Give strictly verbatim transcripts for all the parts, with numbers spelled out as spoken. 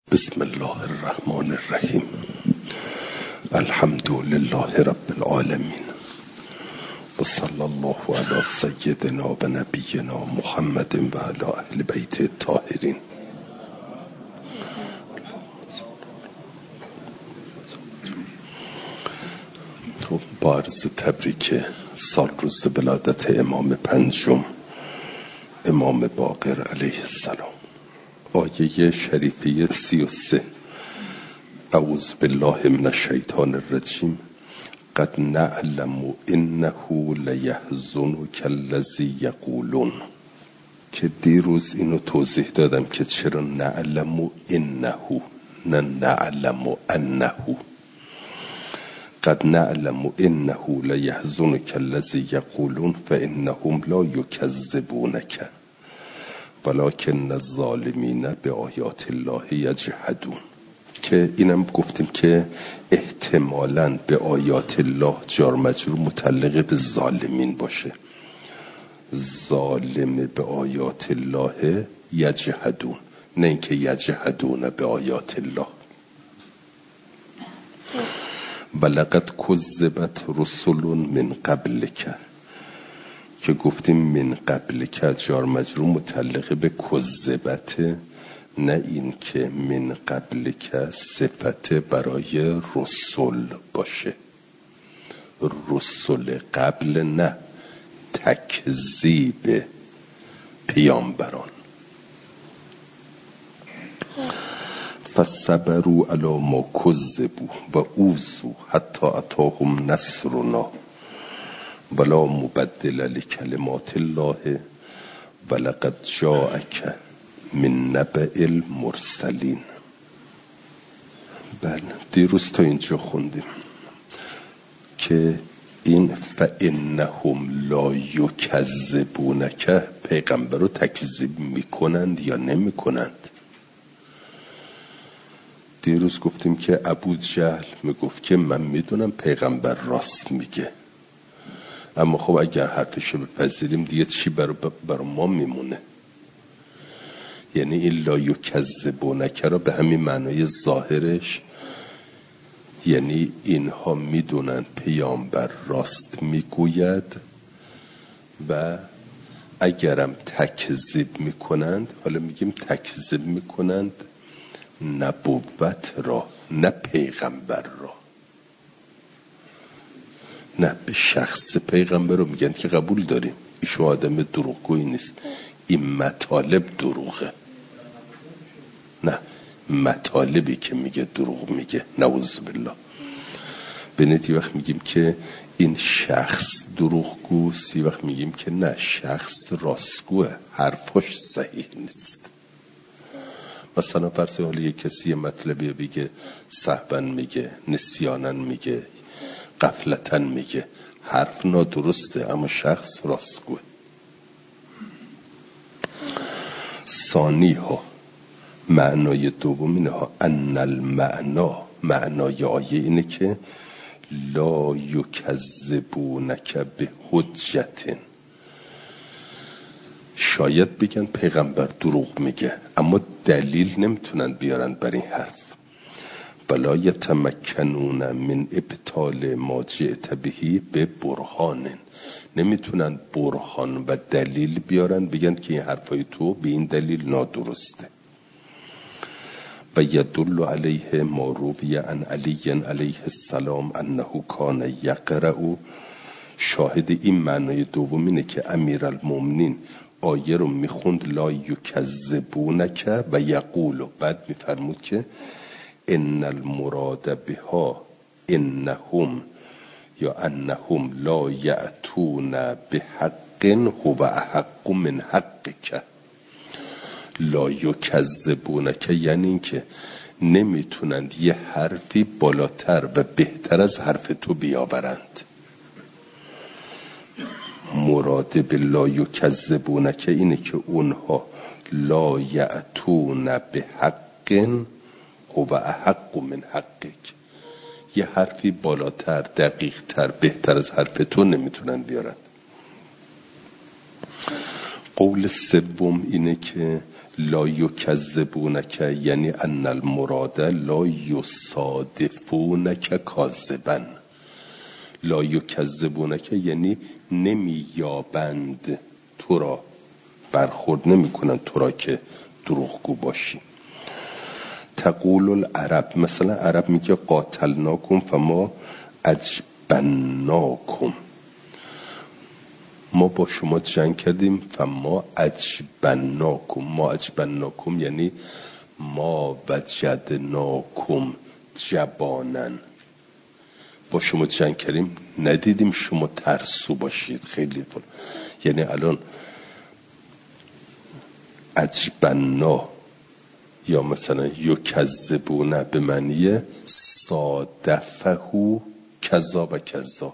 بسم الله الرحمن الرحیم. الحمد لله رب العالمین و صلی الله علی سیدنا و نبینا محمد و علی اهل بیت الطاهرین. با عرض تبریک سال روز ولادت امام پنجم امام باقر علیه السلام. آیه شریفه سی و سه: اعوذ بالله من الشیطان الرجیم قد نعلم انه لیحزنک الذی یقولون. که دیروز اینو توضیح دادم که چرا نعلم انه نه نعلم انه. قد نعلم انه لیحزنک الذی یقولون فانهم لا یکذبونک ولکن الظالمین بآیات الله یجحدون. که اینم گفتیم که احتمالاً به آیات الله جار مجرور متعلق به ظالمین باشه. ظالم به آیات الله یجحدون، نه اینکه یجحدون به آیات الله. ولقد کذبت رسل من قبلک، که گفتیم من قبل که جار مجرور متعلق به کذبت، نه این که من قبل که صفت برای رسول باشه. رسول قبل نه، تکذیب پیامبران. فصبروا علی ما کذبوا و اوذوا حتی اتاهم نصرنا ولا مبدل لکلمات الله ولقد جاءک من نبأ المرسلین. بله، دیروز تا اینجا خوندیم که این فانهم لا یکذبونک، پیغمبر رو تکذیب میکنند یا نمیکنند. دیروز گفتیم که ابو جهل میگفت که من میدونم پیغمبر راست میگه، اما خب اگر حرفشو بپذیریم دیگه چی برای بر ما میمونه؟ یعنی این لا یکذبونک را به همین معنای ظاهرش، یعنی اینها میدونن پیامبر راست میگوید و اگرم تکذیب میکنند، حالا میگیم تکذیب میکنند نبوت را نه پیغمبر را، نه به شخص پیغمبر رو میگن که قبول داریم ایشو آدم دروغگویی نیست، این مطالب دروغه، نه مطالبی که میگه دروغ میگه، نعوذ بالله. بنید یه وقت میگیم که این شخص دروغگوست، یه وقت میگیم که نه شخص راستگوه، حرفش صحیح نیست. مثلا فرض حالی یک کسی یه مطلبی بگه سهبن میگه، نسیانن میگه، غفلتن میگه، حرف نادرسته اما شخص راستگوه. ثانی ها معنای دوم ها ان المعنا، معنای آیه اینه که لا یکذبونک به حجت. شاید بگن پیغمبر دروغ میگه اما دلیل نمیتونن بیارن بر این حرف. بلا یتمکنون من ابطال ما جئت بهی به برهان، نمیتونن برهان و دلیل بیارن بگن که این حرفای تو به این دلیل نادرسته. و یدل علیه ما روی عن علی علیه السلام انه کان یقرأ. شاهد این معنای دوم اینه که امیرالمومنین آیه رو میخوند لا یکذبونک و یقول، و بعد میفرمود که ان المراد بها انهم یا انهم لا یأتون بحق هو احق من حقک. لا یکذبونک یعنی این که نمیتونند یه حرفی بالاتر و بهتر از حرف تو بیاورند. مراد به لا یکذبونک اینه که اونها لا یأتون بحق هو احق من حقک، یه حرفی بالاتر، دقیق تر، بهتر از حرف تو نمیتونن بیارن. قول سوم اینه که لا یکذبونک، یعنی ان المراد لا یصادفونک کاذبا. لا یکذبونک یعنی نمییابند تو را، برخورد نمی کنند تو را که دروغگو باشی. تقول العرب، مثلا عرب میگه قاتلناکم فما اجبناکم، ما با شما جنگ کردیم. فما اجبناکم، ما اجبناکم یعنی ما وجدناکم جبانن، با شما جنگ کردیم ندیدیم شما ترسو باشید خیلی فر. یعنی الان اجبنا یا مثلا یکذبون به معنی صادفه کذا و کذا،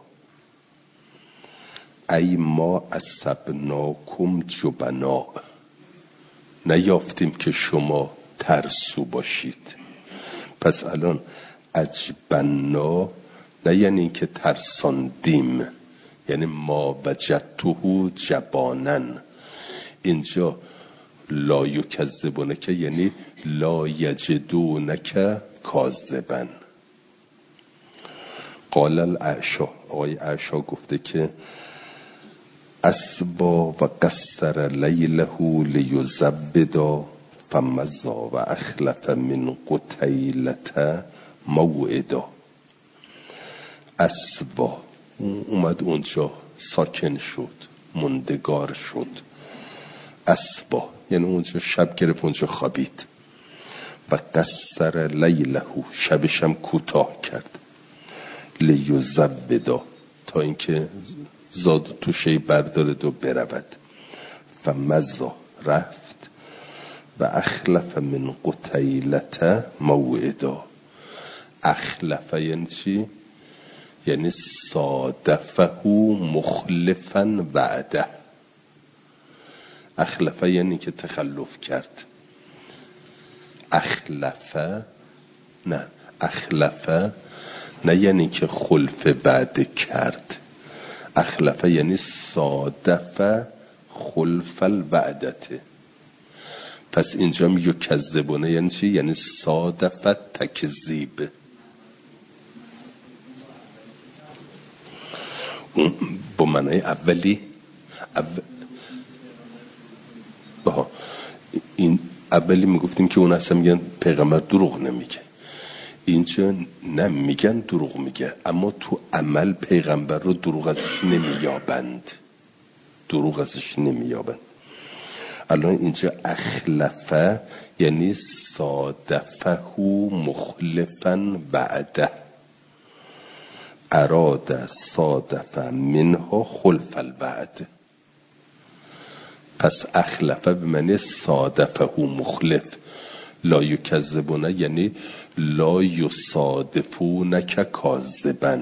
ای ما اصبناکم جبنا، نیافتیم که شما ترسو باشید. پس الان اجبنا نه یعنی که ترساندیم، یعنی ما وجدته جبانن. اینجا لا یکذبونک یعنی لا یجدونک کاذبا. قال الاعشا، آقای اعشا گفته که اسبا و قصر لیله لیزبدا فمزا و اخلف من قتیلت موعدا. اسبا اومد اونجا ساکن شد، مندگار شد. اسبا یعنی اونجا شب گرفت، اونجا خوابید. و قصر لیله، شبشم کوتاه کرد. لیزبدا، تا اینکه زاد توشه بردارد و برود. فمزا، رفت. و اخلف من قتیلت موعدا. اخلف یعنی چی؟ یعنی صادفه مخلفا وعده. اخلفه یعنی که تخلف کرد. اخلفه نه، اخلفه نه یعنی که خلف بعد کرد. اخلفه یعنی صادفه خلف الوعدته. پس اینجا میگه کذبونه یعنی چی؟ یعنی صادفه تکذیب. با معنی اولی اول... این اولی میگفتیم که اون اصلا میگن پیغمبر دروغ نمیگه. اینجا نه، میگن دروغ میگه، اما تو عمل پیغمبر رو دروغ ازش نمییابند، دروغ ازش نمییابند. الان اینجا اخلفه یعنی صادفه مخلفا بعده. اراد صادفه منها خلف الوعد. پس اخلفه به معنی صادفه مخلف. لا یکذبونه یعنی لا یصادفونک کاذبا.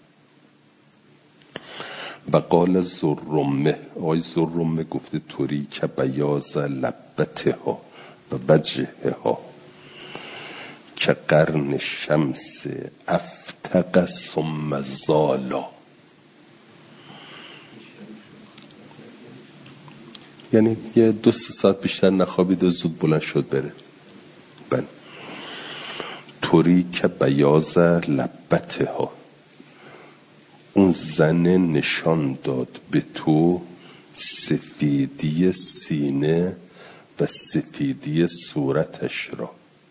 و قال زرمه، آقای زرمه گفته طوری که بیاض لبتها و وجهها که قرن شمس افتق ثم زالا. یعنی یه دو سه ساعت بیشتر نخوابید و زود بلند شد بره. بله. طوری که بیاض لبتها، اون زن نشان داد به تو سفیدی سینه و سفیدی صورتش را.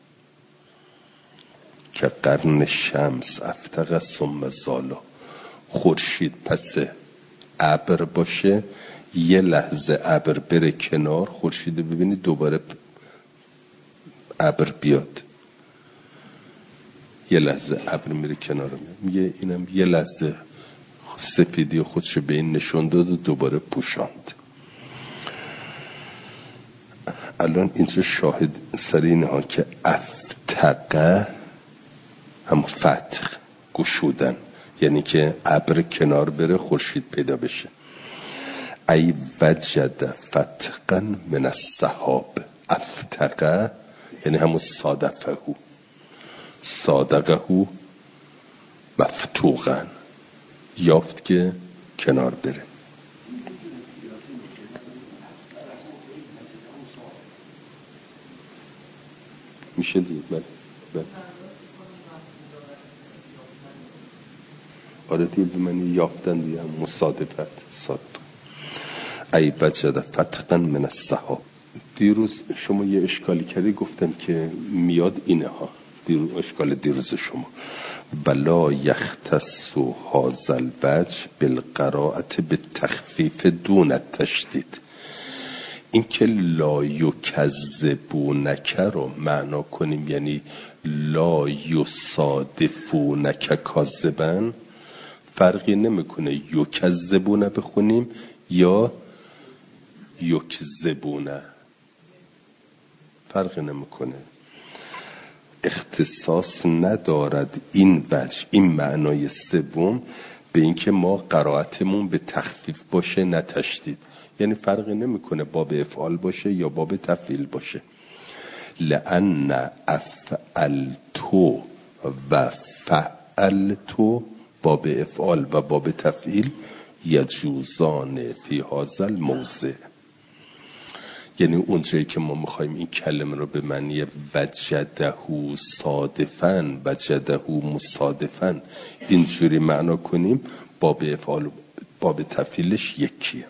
که قرن شمس افتق ثم زالا، خورشید پس ابر باشه، یه لحظه ابر بره کنار، خورشید ببینید دوباره ابر بیاد. یه لحظه ابر میره کنار، میگه اینم یه لحظه سفیدی خودشو به این نشون داد و دوباره پوشاند. الان اینجا شاهد سر اینه ها که افتقه هم فتح، گشودن، یعنی که ابر کنار بره خورشید پیدا بشه. ای وجد فتقا من السحاب. افتقه یعنی همون صادفه، صادقه مفتوقا، یافت که کنار بره. میشه دیگه. بله بله آره دیگه به معنی یافتن دیگه، مصادفت صادف. ای وجد فتقا من السحاب. دیروز شما یه اشکالی کردی، گفتم که میاد اینه ها، دیروز اشکال دیروز شما بلا یختص هذا الوجه بالقراءة بالتخفیف دون التشدید. این که لا یکذبونک رو معنا کنیم یعنی لا یصادفونک کاذبا، فرقی نمیکنه یکذبونه بخونیم یا یکذبونه، فرقی نمیکنه. اختصاص ندارد این وجه، این معنای سوم، به اینکه ما قرائتمون به تخفیف باشه نه تشدید، یعنی فرقی نمیکنه باب افعال باشه یا باب تفعیل باشه. لأن افعلتو و فعلتو باب افعال و باب تفعیل یجوزان فی هذا الموضع، یعنی اونجایی که ما میخوایم این کلمه رو به معنی وجده صادفاً وجده مصادفاً اینجوری معنا کنیم، باب افعال و باب تفعیلش یکیه.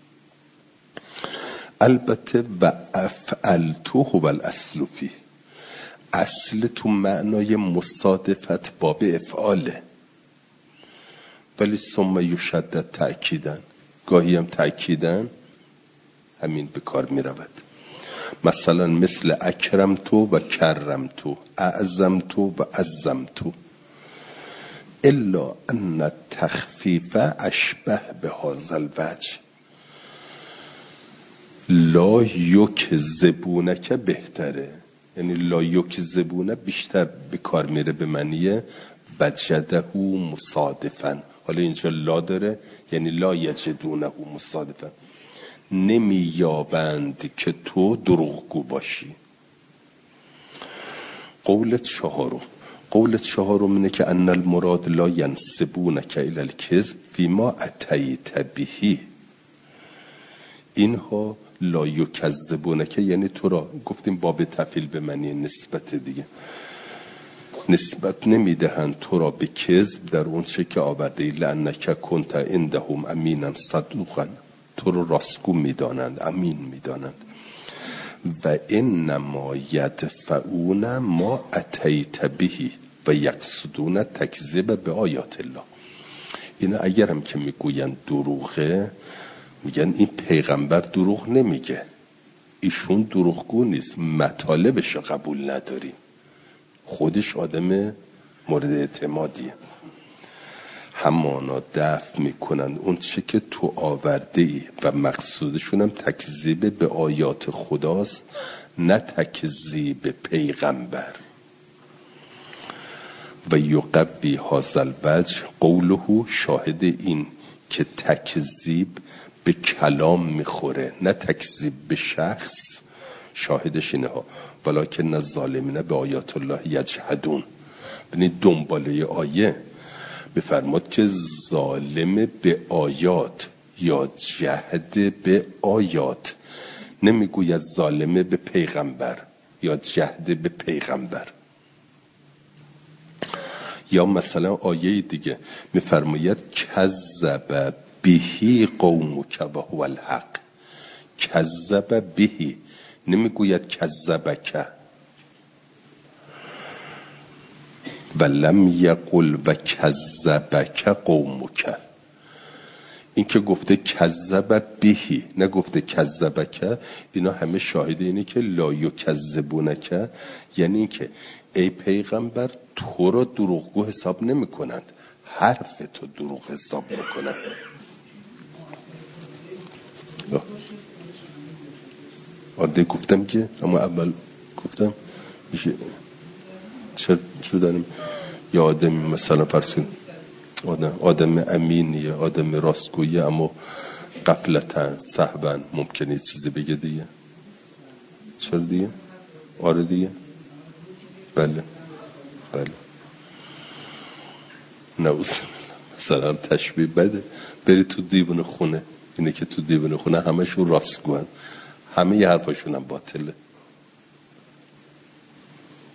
البته و افعلتو هو الاصل فیه، اصل تو معنای مصادفت باب افعاله، ولی ثم یشدد تأکیدن، گاهی هم تأکیدن همین به کار می رود. مثلا مثل اکرمتو و کرمتو، اعظمتو و عظمتو، الا ان التخفیف اشبه به هذا الوجه. لا یکذبونک بهتره، یعنی لا یکذبونه بیشتر به کار میره به معنی وجده مصادفا. حالا اینجا لا داره یعنی لا یجدونه مصادفا، نمییابند که تو دروغگو باشی. قول چهارم قول چهارم اینه که ان المراد لا ینسبونک الی الکذب فیما اتیت به. اینها لا یکذبونک یعنی تو را، گفتیم باب تفعیل به معنی نسبت دیگه، نسبت نمیدهند تو را به کذب در اون چه که آورده ای، لانک کنت عندهم امینا صدوقا، تو رو راستگو میدانند، امین میدانند. و انما یدفعون ما اتیت به و یقصدون تکذیب به آیات الله. اینا اگر هم که میگوین دروغه، میگن این پیغمبر دروغ نمیگه، ایشون دروغگو نیست، مطالبش قبول نداریم، خودش آدم مورد اعتمادیه. همانا دفع میکنن اون چه که تو آورده ای و مقصودشون هم تکذیب به آیات خداست، نه تکذیب پیغمبر. و یقوی هذا الوجه قوله، شاهد این که تکذیب به کلام میخوره نه تکذیب به شخص، شاهدش اینه ها ولکن الظالمین به آیات الله یجحدون. یعنی دنباله آیه بفرماد که ظالم به آیات یا جهد به آیات، نمیگوید ظالم به پیغمبر یا جهد به پیغمبر. یا مثلا آیه دیگه میفرماید کذب بهی قومک و هو الحق، کذب بهی، نمیگوید کذبک. و لم یقل و کذبک قومک، این که گفته کذب بهی نگفته کذبک، اینا همه شاهد اینه که لا یکذبونک، یعنی این که ای پیغمبر تو را دروغگو حساب نمی کنند، حرف تو دروغ حساب میکنند. آده گفتم که اما اول گفتم میشه چرا داریم یه آدمی مثلا فرسون آدم, آدم امینیه، آدم راستگویه، اما غفلتن سهوا ممکنه چیزی بگه دیگه. چرا دیگه؟ آره دیگه، بله بله. نوز مثلا تشبیه بده، بری تو دیوان خونه، اینه که تو دیوان خونه همشون راستگوان، همه ی حرفاشون هم باطله.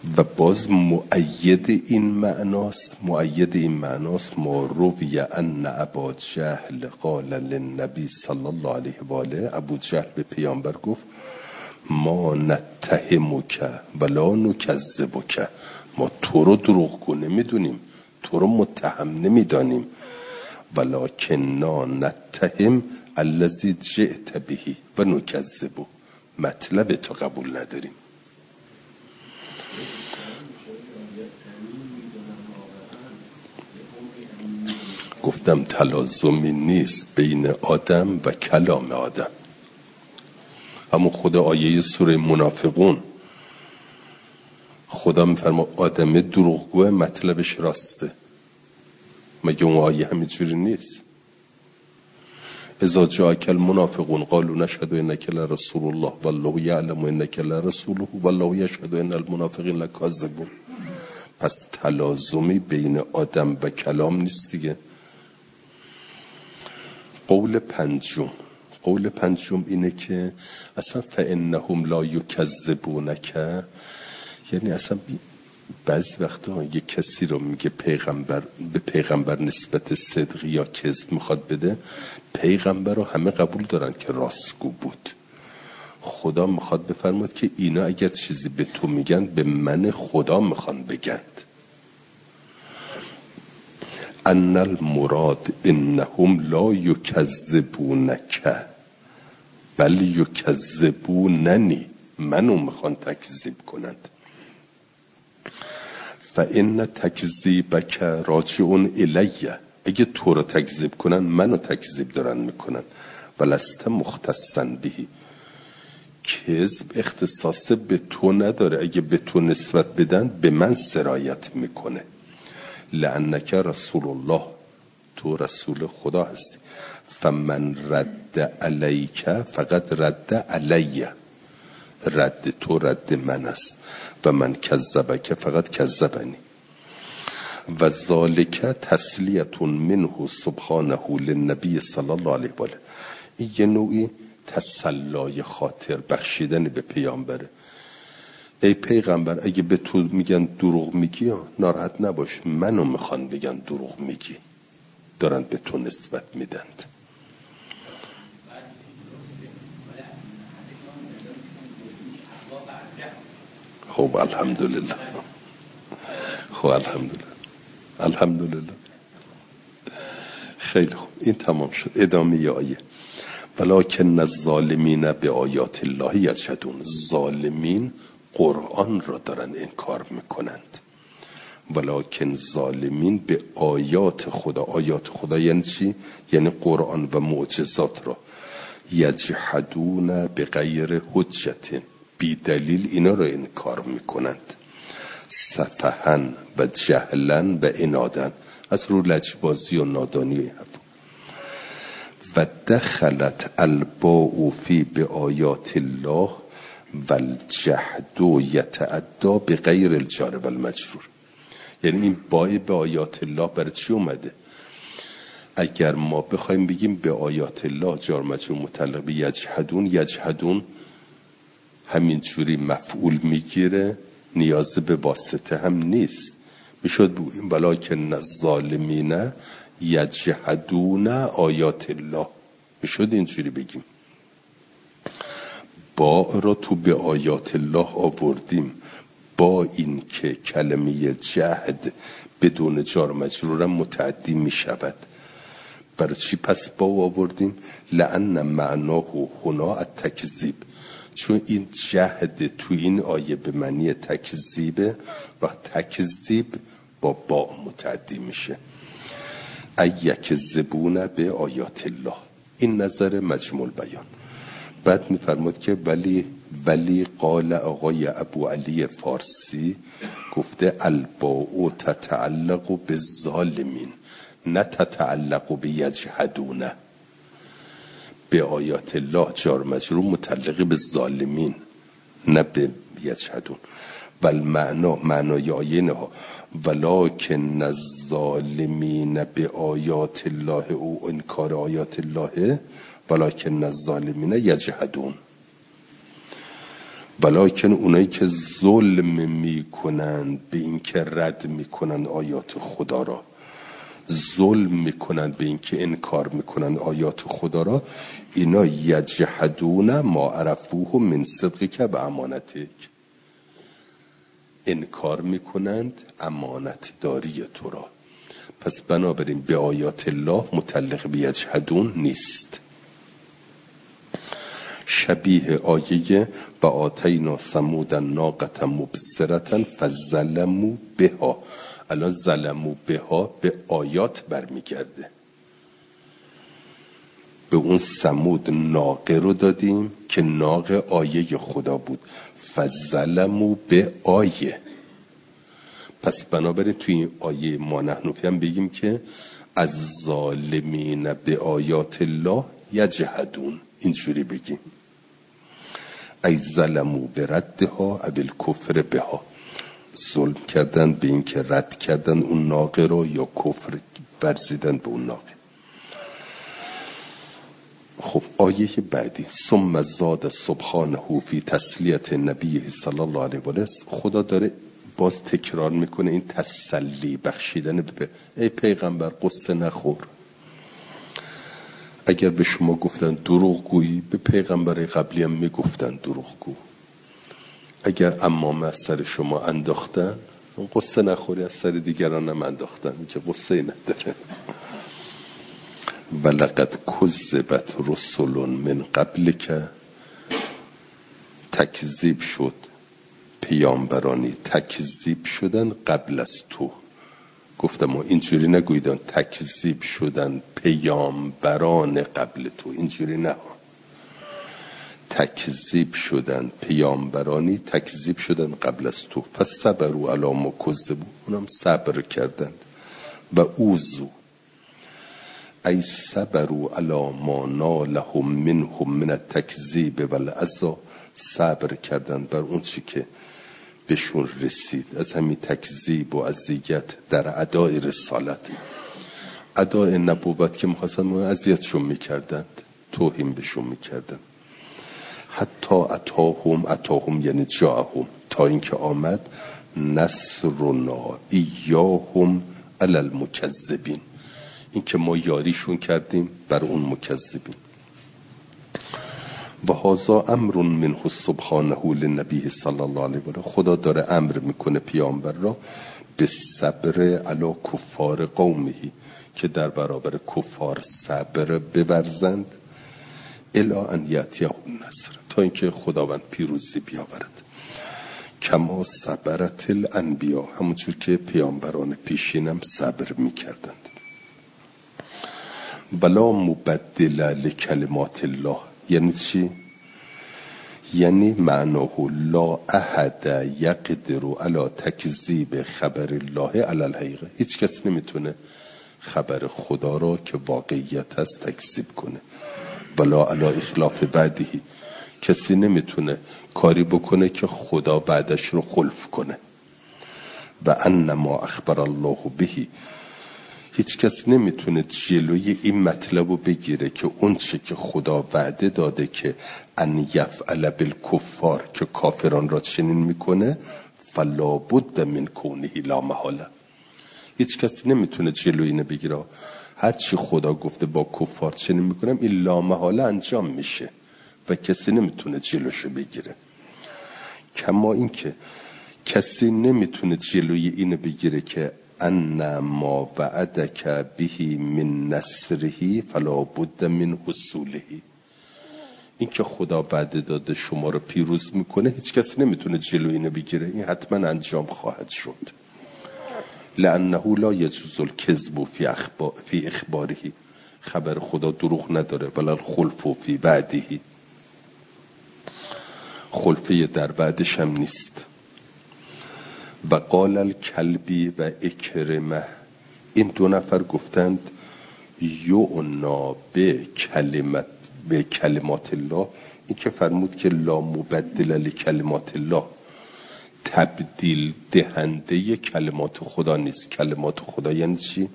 و باز مؤید این معناست مؤید این معناست ما روی ان ابا جهل قال للنبی صلی الله علیه و آله، ابو جهل به پیامبر گفت ما نتهمک ولا نکذبک، ما تو رو دروغگو نمیدونیم، تو رو متهم نمیدانیم، ولکننا نتهم الذی جئت به و نکذبه، مطلب تو قبول نداریم. گفتم تلازمی نیست بین آدم و کلام آدم. همون خود آیه سوره منافقون خدا میفرما آدم دروغگوه مطلبش راسته. مگه اون آیه همینجوری نیست؟ اذا جاءک المنافقون قالوا نشهد انک لرسول الله والله یعلم انک لرسوله والله یشهد ان المنافقین لکاذبون. پس تلازمی بین آدم و کلام نیست دیگه. قول پنجم قول پنجم اینه که اصلا فانهم لا یکذبونک، یعنی اصلا بعضی وقتا یه کسی رو میگه پیغمبر، به پیغمبر نسبت صدق یا کذب میخواد بده، پیغمبر رو همه قبول دارن که راستگو بود. خدا میخواد بفرماد که اینا اگر چیزی به تو میگن به من خدا میخوان بگند. ان المراد انهم لا یکذبونک بل یکذبوننی، منو میخوان تکذیب کنند. فان تکذیبک راجع الیه، اگه تو رو تکذیب کنن منو تکذیب دارن میکنن. ولست مختصا بهی، کذب اختصاص به تو نداره، اگه به تو نسبت بدن به من سرایت میکنه. لانک رسول الله، تو رسول خدا هستی. فمن رد علیک فقط رد علیه، رد تو رد من است. و من کذبک فقط کذبنی. و ذالک تسلیتون منه سبحانه للنبی صلی الله علیه و آله، این یه نوعی تسلای خاطر بخشیدن به پیامبره. ای پیغمبر اگه به تو میگن دروغ میگی ناراحت نباش، منو میخوان بگن دروغ میگی، دارن به تو نسبت میدند. خب الحمدلله، خب الحمدلله الحمدلله خیلی خوب، این تمام شد. ادامه آیه ولکن الظالمین به آیات الله یجحدون، ظالمین قرآن را دارن انکار میکنند. ولکن ظالمین به آیات خدا، آیات خدا یعنی چی؟ یعنی قرآن و معجزات را، یجحدون به غیر حجت، بی دلیل اینا را انکار میکنند. سفهن و جهلن و عنادن، از رو لجبازی و نادانی و این حرف. و دخلت الباء فی به آیات الله والجحد یتعدی به غیر الجار و المجرور، یعنی این بای به آیات الله برای چی اومده؟ اگر ما بخوایم بگیم به آیات الله جار مجرور متعلق به یجحدون، یجحدون همین جوری مفعول میگیره، نیاز به واسطه هم نیست. میشد بگیم ولکن الظالمین یجحدون آیات الله، میشد اینجوری بگیم. با را تو به آیات الله آوردیم با این که کلمه جهد بدون جار مجرورم متعدی میشود. برای چی پس با آوردیم؟ لأن معناه هنا التکذیب، چون این جهد تو این آیه به معنی تکذیبه و تکذیب با با متعدی میشه. ایکذبون به آیات الله، این نظر مجموع بیان. بعد میفرماد که ولی ولی قال آقای ابو علی فارسی گفته الباء تتعلق بالظالمین نه تتعلق به یجحدون. به آیات الله جار مجرور متعلق به ظالمین نه به یجحدون. ول معنا معنای آیه نه ولکن الظالمین به آیات الله او انکار آیات الله ولکن الظالمین یجحدون. بلکن اونایی که ظلم میکنند به این که رد میکنند آیات خدا را، ظلم میکنند به این که انکار میکنند آیات خدا را، اینا یجحدون ما عرفوه من صدقک و امانتک، انکار میکنند امانت داری تو را. پس بنابراین به آیات الله متعلق به یجحدون نیست. شبیه آیه و آتینا ثمود الناقة مبصرة فظلموا بها، الان ظلموا بها به آیات برمیگرده. به اون ثمود ناقه رو دادیم که ناقه آیه خدا بود، فظلموا به آیه. پس بنابراین توی این آیه ما نحن هم بگیم که از ظالمین به آیات الله یجحدون، اینجوری بگیم ای ظلموا بردها او الکفر بها، ظلم کردن به این که رد کردن اون ناقه رو یا کفر ورزیدن به اون ناقه. خب آیه بعدی ثم زاد سبحانه فی تسلیت نبی صلی الله علیه و آله، خدا داره باز تکرار میکنه این تسلی بخشیدن به ای پیغمبر قصه نخور. اگر به شما گفتن دروغ گویی، به پیغمبر قبلی هم میگفتن دروغ گو. اگر امامه از سر شما انداختن، قصه نخوری، از سر دیگران هم انداختن که قصه نداره. ولقد کذبت رسل من قبل که تکذیب شد، پیامبرانی تکذیب شدن قبل از تو. گفتم ما اینجوری نگویدن تکذیب شدن پیامبران قبل تو، اینجوری نه، تکذیب شدن پیامبرانی تکذیب شدن قبل از تو. فصبروا علی ما کذبوا، اونم صبر کردند. و اوذوا ای صبروا علی ما نالهم منهم من التکذیب والاذى، صبر کردند بر اون چی که بهشون رسید از همین تکذیب و اذیت در ادای رسالت، ادای نبوت که می‌خواستن اذیتشون میکردند، توهین بهشون میکردند. حتی اتاهم، اتاهم یعنی جاءهم، تا اینکه آمد نصرنا ایاهم علی المکذبین، این که ما یاریشون کردیم بر اون مکذبین. و هذا امر منه سبحانه للنبی صلی الله علیه و آله، خدا داره امر میکنه پیامبر را به صبر علی کفار قومه، که در برابر کفار صبر بورزند، الی ان یأتیهم النصر، تا اینکه خداوند پیروزی بیاورد. کما صبرت الانبیا، همونجور که پیامبران پیشینم صبر میکردند. بلا مبدل لکلمات الله، یعنی چی؟ یعنی معناه لا احد یقدر علی تکذیب خبر الله علی الحقیقه، هیچ کس نمیتونه خبر خدا را که واقعیت هست تکذیب کنه. بلا علی اخلاف بعده، کسی نمیتونه کاری بکنه که خدا بعدش رو خلف کنه. و انما اخبر الله بهی، هیچ کس نمیتونه جلوی این مطلب رو بگیره که اون چه که خدا وعده داده که ان یفعل بالکفار، که کافران را چنین میکنه، فلا بد من کونه لا محاله، هیچ کس نمیتونه جلوی اینو بگیره. هر چی خدا گفته با کفار چنین میکنم، این لا محاله انجام میشه و کسی نمیتونه جلوشو بگیره. کما این که کسی نمیتونه جلوی اینو بگیره که ان ما وعدک به من نصره فلا بد من حصوله، این که خدا وعده داده شما رو پیروز میکنه، هیچ کسی نمیتونه جلوی اینو بگیره، این حتما انجام خواهد شد. لانه لا یجوز الکذب فی اخبار فی اخباره، خبر خدا دروغ نداره. ولا الخلف فی وعده، خلفه در بعدش هم نیست. و قال الکلبی و اکرمه، این دو نفر گفتند یعنا به کلمت به کلمات الله، این که فرمود که لا مبدل لکلمات الله، تبدیل دهنده کلمات خدا نیست. کلمات خدا یعنی چی؟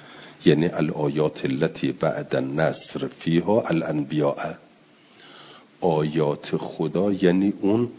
یعنی الآیات التي بعد النصر فیها الانبیاء، آیات خدا یعنی اون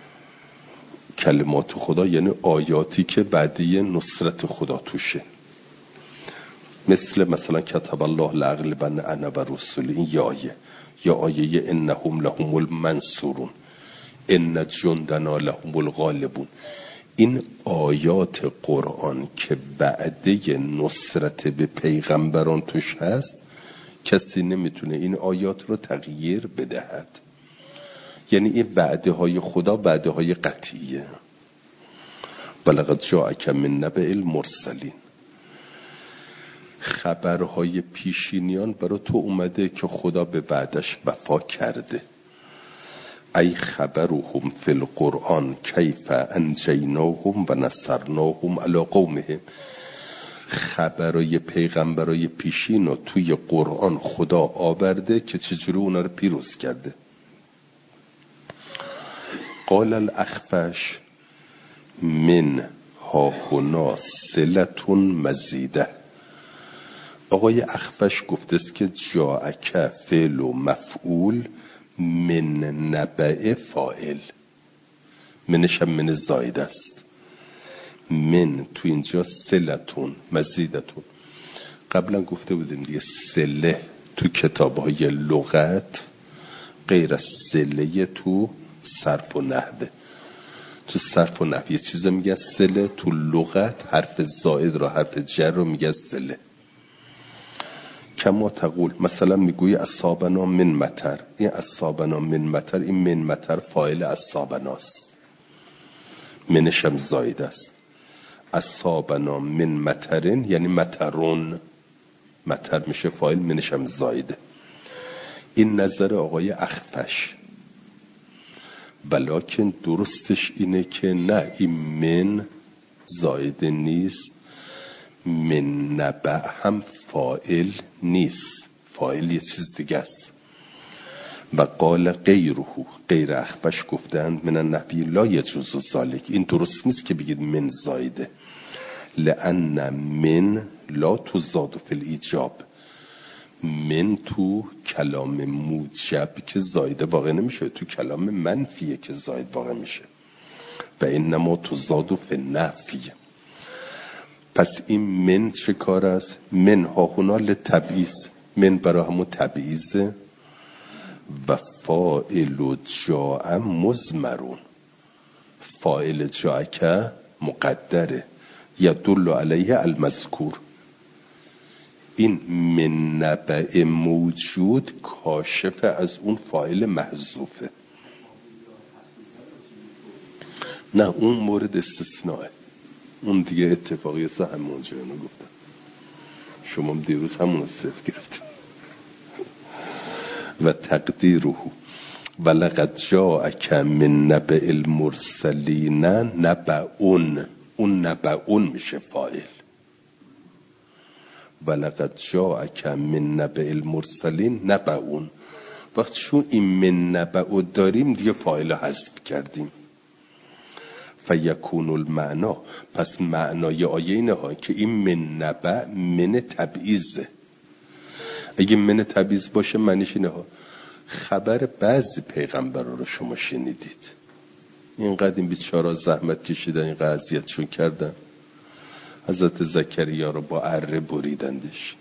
کلمات خدا، یعنی آیاتی که بعدی نصرت خدا توشه. مثل مثلا کتب الله لأغلبن انا و رسولی، این یه آیه. یا آیه انهم لهم المنصورون، ان جندنا لهم الغالبون. این آیات قرآن که بعده نصرت به پیغمبران توش هست، کسی نمیتونه این آیات رو تغییر بدهد. یعنی این بعده های خدا بعده های قطعیه. ولقد جاءک من نبأ المرسلین، خبرهای پیشینیان برای تو اومده که خدا به بعدش وفا کرده. ای خبرهم فی القرآن کیف انجیناهم و نصرناهم علی قومهم. خبرای پیغمبرای پیشین رو توی قرآن خدا آورده که چجوری اونا رو پیروز کرده. قال الاخفش من ها هنا صلتون مزیده. آقای اخفش گفته است که جاءک فعل و مفعول، من نبع فاعل، منش هم من زاید است. من تو اینجا صلتون مزیدتون. قبلا گفته بودیم دیگه صله تو کتاب‌های لغت غیر از صله تو صرف و نحوه. تو صرف و نحوه یه چیز میگه صله، تو لغت حرف زائد رو، حرف جر رو میگه صله. کما تقول، مثلا میگوی اصابنا من مطر. این اصابنا من مطر، این من مطر فاعل اصابناست، منش هم زائد است. اصابنا من مطرن یعنی مطرون، مطر میشه فاعل، منش هم زائده. این نظر آقای اخفش. بلکن درستش اینه که نه، این من زائده نیست، من نبع هم فاعل نیست، فاعل یه چیز دیگه است. و قال غیره، غیر اخفش گفتند من النحوی لا یجوز ذلک، این درست نیست که بگید من زائده. لأن من لا تزاد فی الایجاب، من تو کلام موجب که زائده واقع نمیشه، تو کلام منفیه که زائد واقع میشه. و انما تزاد فی النفی. پس این من چه کار است؟ من ها هنا لتبعیض، من برای همون تبعیضه. و فاعل جاء مضمرون، فاعل جاء که مقدره، یدل علیه المذکور. این من نبع موجود کاشف از اون فاعل محذوفه. نه اون مورد استثناءه، اون دیگه اتفاقی است. همونجا اینو گفتم، شما دیروز همون صفر گرفتیم. و تقدیره ولقد جاءک من نبأ المرسلین نبأون، اون نبأون میشه فاعل. ولقد جاءک من نبأ المرسلین نبأون. وقتی شو این من نبأ داریم دیگه فاعل حذف کردیم. فیکون المعنا، پس معنای آیه اینه ها که این من نبأ من تبعیضه. اگه من تبعیض باشه معنیش اینه ها خبر بعضی پیغمبرا رو شما شنیدید، اینقدر این بیچارا زحمت کشیدن، اینقدر اذیتشون کردن، حضرت زکریا رو با اره بریدندش.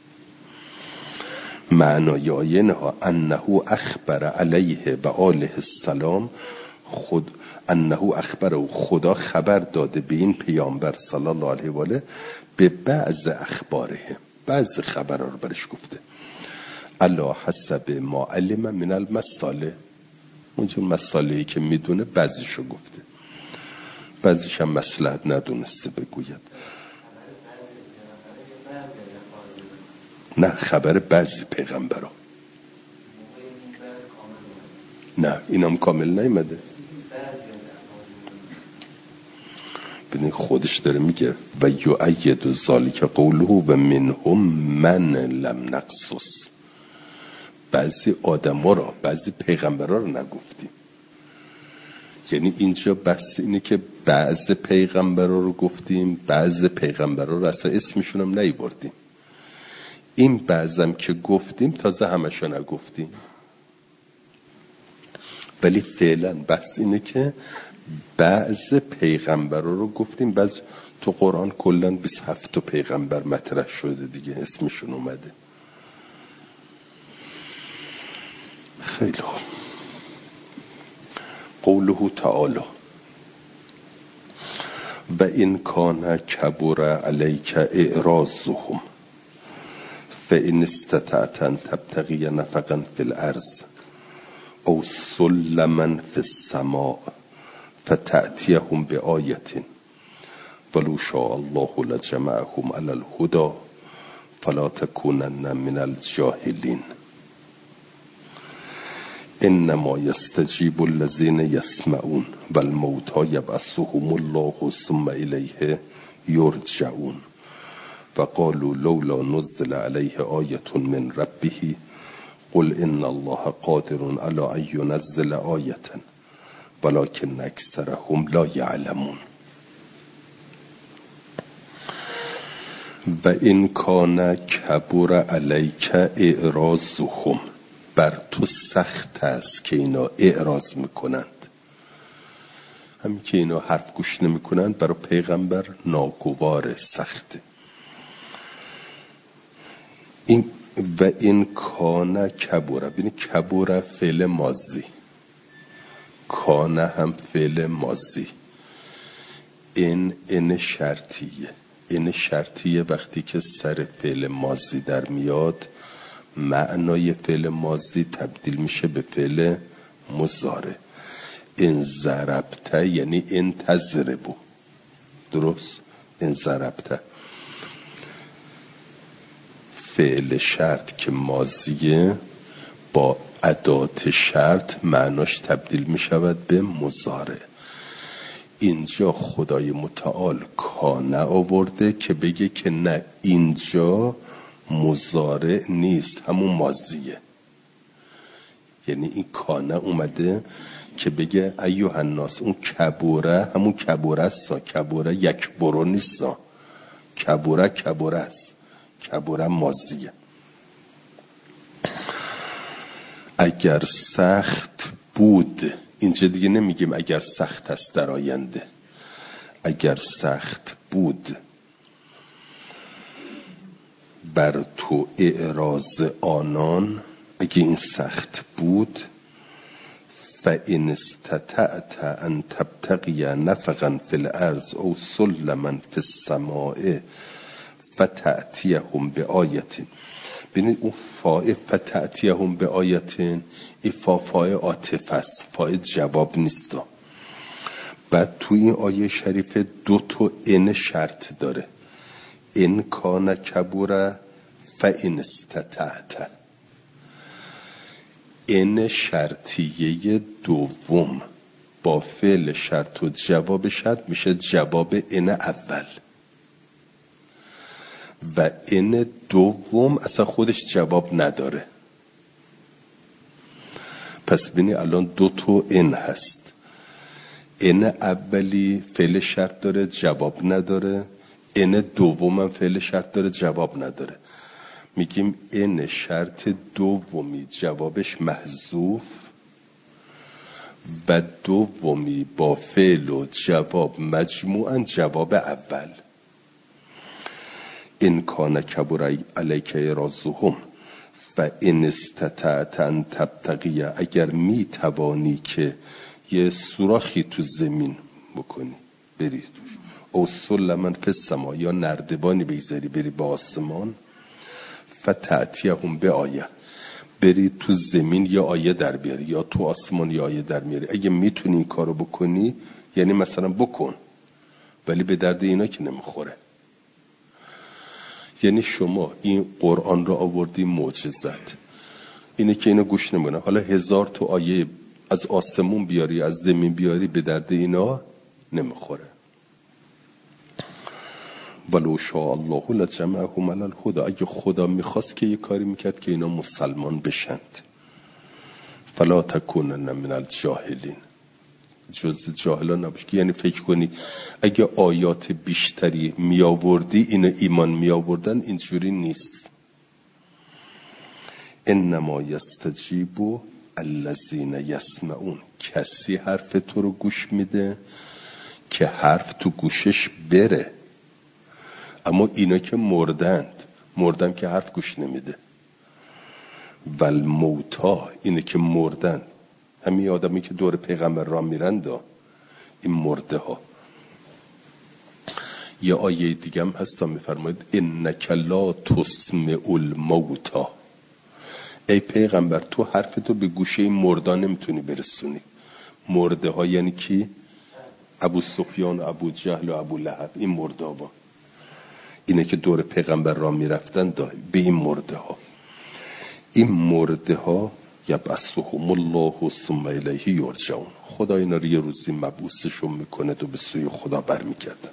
معنای آیه اینه ها انه اخبر علیه و آله السلام، خود انه اخبره، خدا خبر داده به این پیامبر صلی الله علیه و آله به بعض اخباره، بعض خبرها رو برش گفته. علی حسب ما علم من المصالح، اونجور مصالحی که میدونه بعضیشو گفته، بعضیش هم مصلحت ندونسته بگوید. نه خبر بعضی پیغمبرها، نه اینم کامل نیامده. ببین خودش داره میگه و یؤید ذلک قوله و منهم من لم نقصص. بعضی آدما را، بعضی پیغمبرا رو نگفتیم. یعنی اینجا بحث اینه که بعض پیغمبرا رو گفتیم، بعض پیغمبرا رو اصلا اسمشون هم نیاوردیم. این بعضم که گفتیم تازه همشو نگفتیم. ولی فعلا بحث اینه که بعض پیغمبرا رو گفتیم، بعض تو قرآن کلن بیست و هفت پیغمبر مطرح شده دیگه، اسمشون اومده. خیلی خوب. قوله تعالی و این کان کبر علیک اعراضهم فإن استطعت ان تبتغی نفقا فی الارض او سلما فی السماء فتأتیهم بآیة ولو شاء الله لجمعهم علی الهدى فلا تکونن من الجاهلین انما یستجیب الذین یسمعون والموتى یبعثهم الله ثم الیه یرجعون وقالوا لولا نزل علیه آیة من ربه قل ان الله قادر علی ان ینزل آیة ولكن اکثرهم لا یعلمون. و این کان کبر علیک اعراضهم، بر تو سخت است که اینا اعراض میکنند، همین که اینا حرف گوش نمیکنند برای پیغمبر ناگوار سخته. این و این کان کبر، ببین کبر فعل ماضی، کان هم فعل ماضی، این این شرطیه. این شرطیه وقتی که سر فعل ماضی در میاد معنای فعل ماضی تبدیل میشه به فعل مضارع. این ضربته یعنی این تضربو، درست؟ این ضربته فعل شرط که ماضیه با ادات شرط معناش تبدیل میشود به مضارع. اینجا خدای متعال کانه آورده که بگه که نه، اینجا مضارع نیست، همون ماضیه. یعنی این کانه اومده که بگه ایها الناس، اون کبوره همون کبوره است، کبوره یک برو نیست، کبوره کبوره است، کبوره ماضیه. اگر سخت بود، اینجا دیگه نمیگیم اگر سخت است در آینده، اگر سخت بود بر تو اعراض آنان، اگه این سخت بود، فإن استطعت ان تبتغی نفقا فی الارض او سلما فی السماء فتأتیهم بآیة. ببینید اون فاء فتأتیهم بآیة، این فا فاء عاطفه است، فاء جواب نیست. بعد تو این آیه شریف دو تا ان شرط داره، ان کان کبوره فإن استطعت. ان شرطیه دوم با فعل شرط و جواب شرط میشه جواب ان اول، و ان دوم اصلا خودش جواب نداره. پس ببینی الان دو تا ان هست، ان اولی فعل شرط داره جواب نداره، ان دوم فعل شرط داره جواب نداره. میگیم ان شرط دومی جوابش محذوف و دومی با فعل و جواب مجموعاً جواب اول. ان کان کبر علیک اعراضهم فإن استطعت ان تبتغی، اگر می توانی که یه سوراخی تو زمین بکنی بری توش، او سلما فی السماء، یا نردبانی بگذاری بری با آسمان، فتأتیهم بآیه، بری تو زمین یا آیه در بیاری یا تو آسمان یا آیه در میاری. اگه میتونی این کارو بکنی یعنی مثلا بکن، ولی به درد اینا که نمیخوره. یعنی شما این قرآن رو آوردی معجزت، اینه که اینو گوش نمونه، حالا هزار تا آیه از آسمون بیاری از زمین بیاری به درد اینا نمیخوره. ولو شاء الله لجمعهم علی الهدى، اگه خدا میخواست که یه کاری میکرد که اینا مسلمان بشند. فلا تکونن من الجاهلین، جز جاهلان نباش. یعنی فکر کنی اگه آیات بیشتری می آوردی اینو ایمان می آوردن، اینجوری نیست. انما یستجیبو الذین یسمعون، کسی حرف تو رو گوش میده که حرف تو گوشش بره. اما اینا که مردند، مردن که حرف گوش نمیده. والموتا، اینه که مردند، همین آدمی که دور پیغمبر را میرند، این مرده ها. یه آیه دیگه هم هست میفرماید انک لا تسمع الموتا، ای پیغمبر تو حرف تو به گوشه این مردان نمیتونی برسونی. مرده ها یعنی کی؟ ابو سفیان و ابو جهل و ابو لهب، این مرده ها با اینه که دور پیغمبر را میرفتن به این مرده ها. این مرده ها یبعثهم الله ثم الیه یرجعون، خدا اینا رو یه روزی مبعوثشون میکنه و به سوی خدا برمیگردند.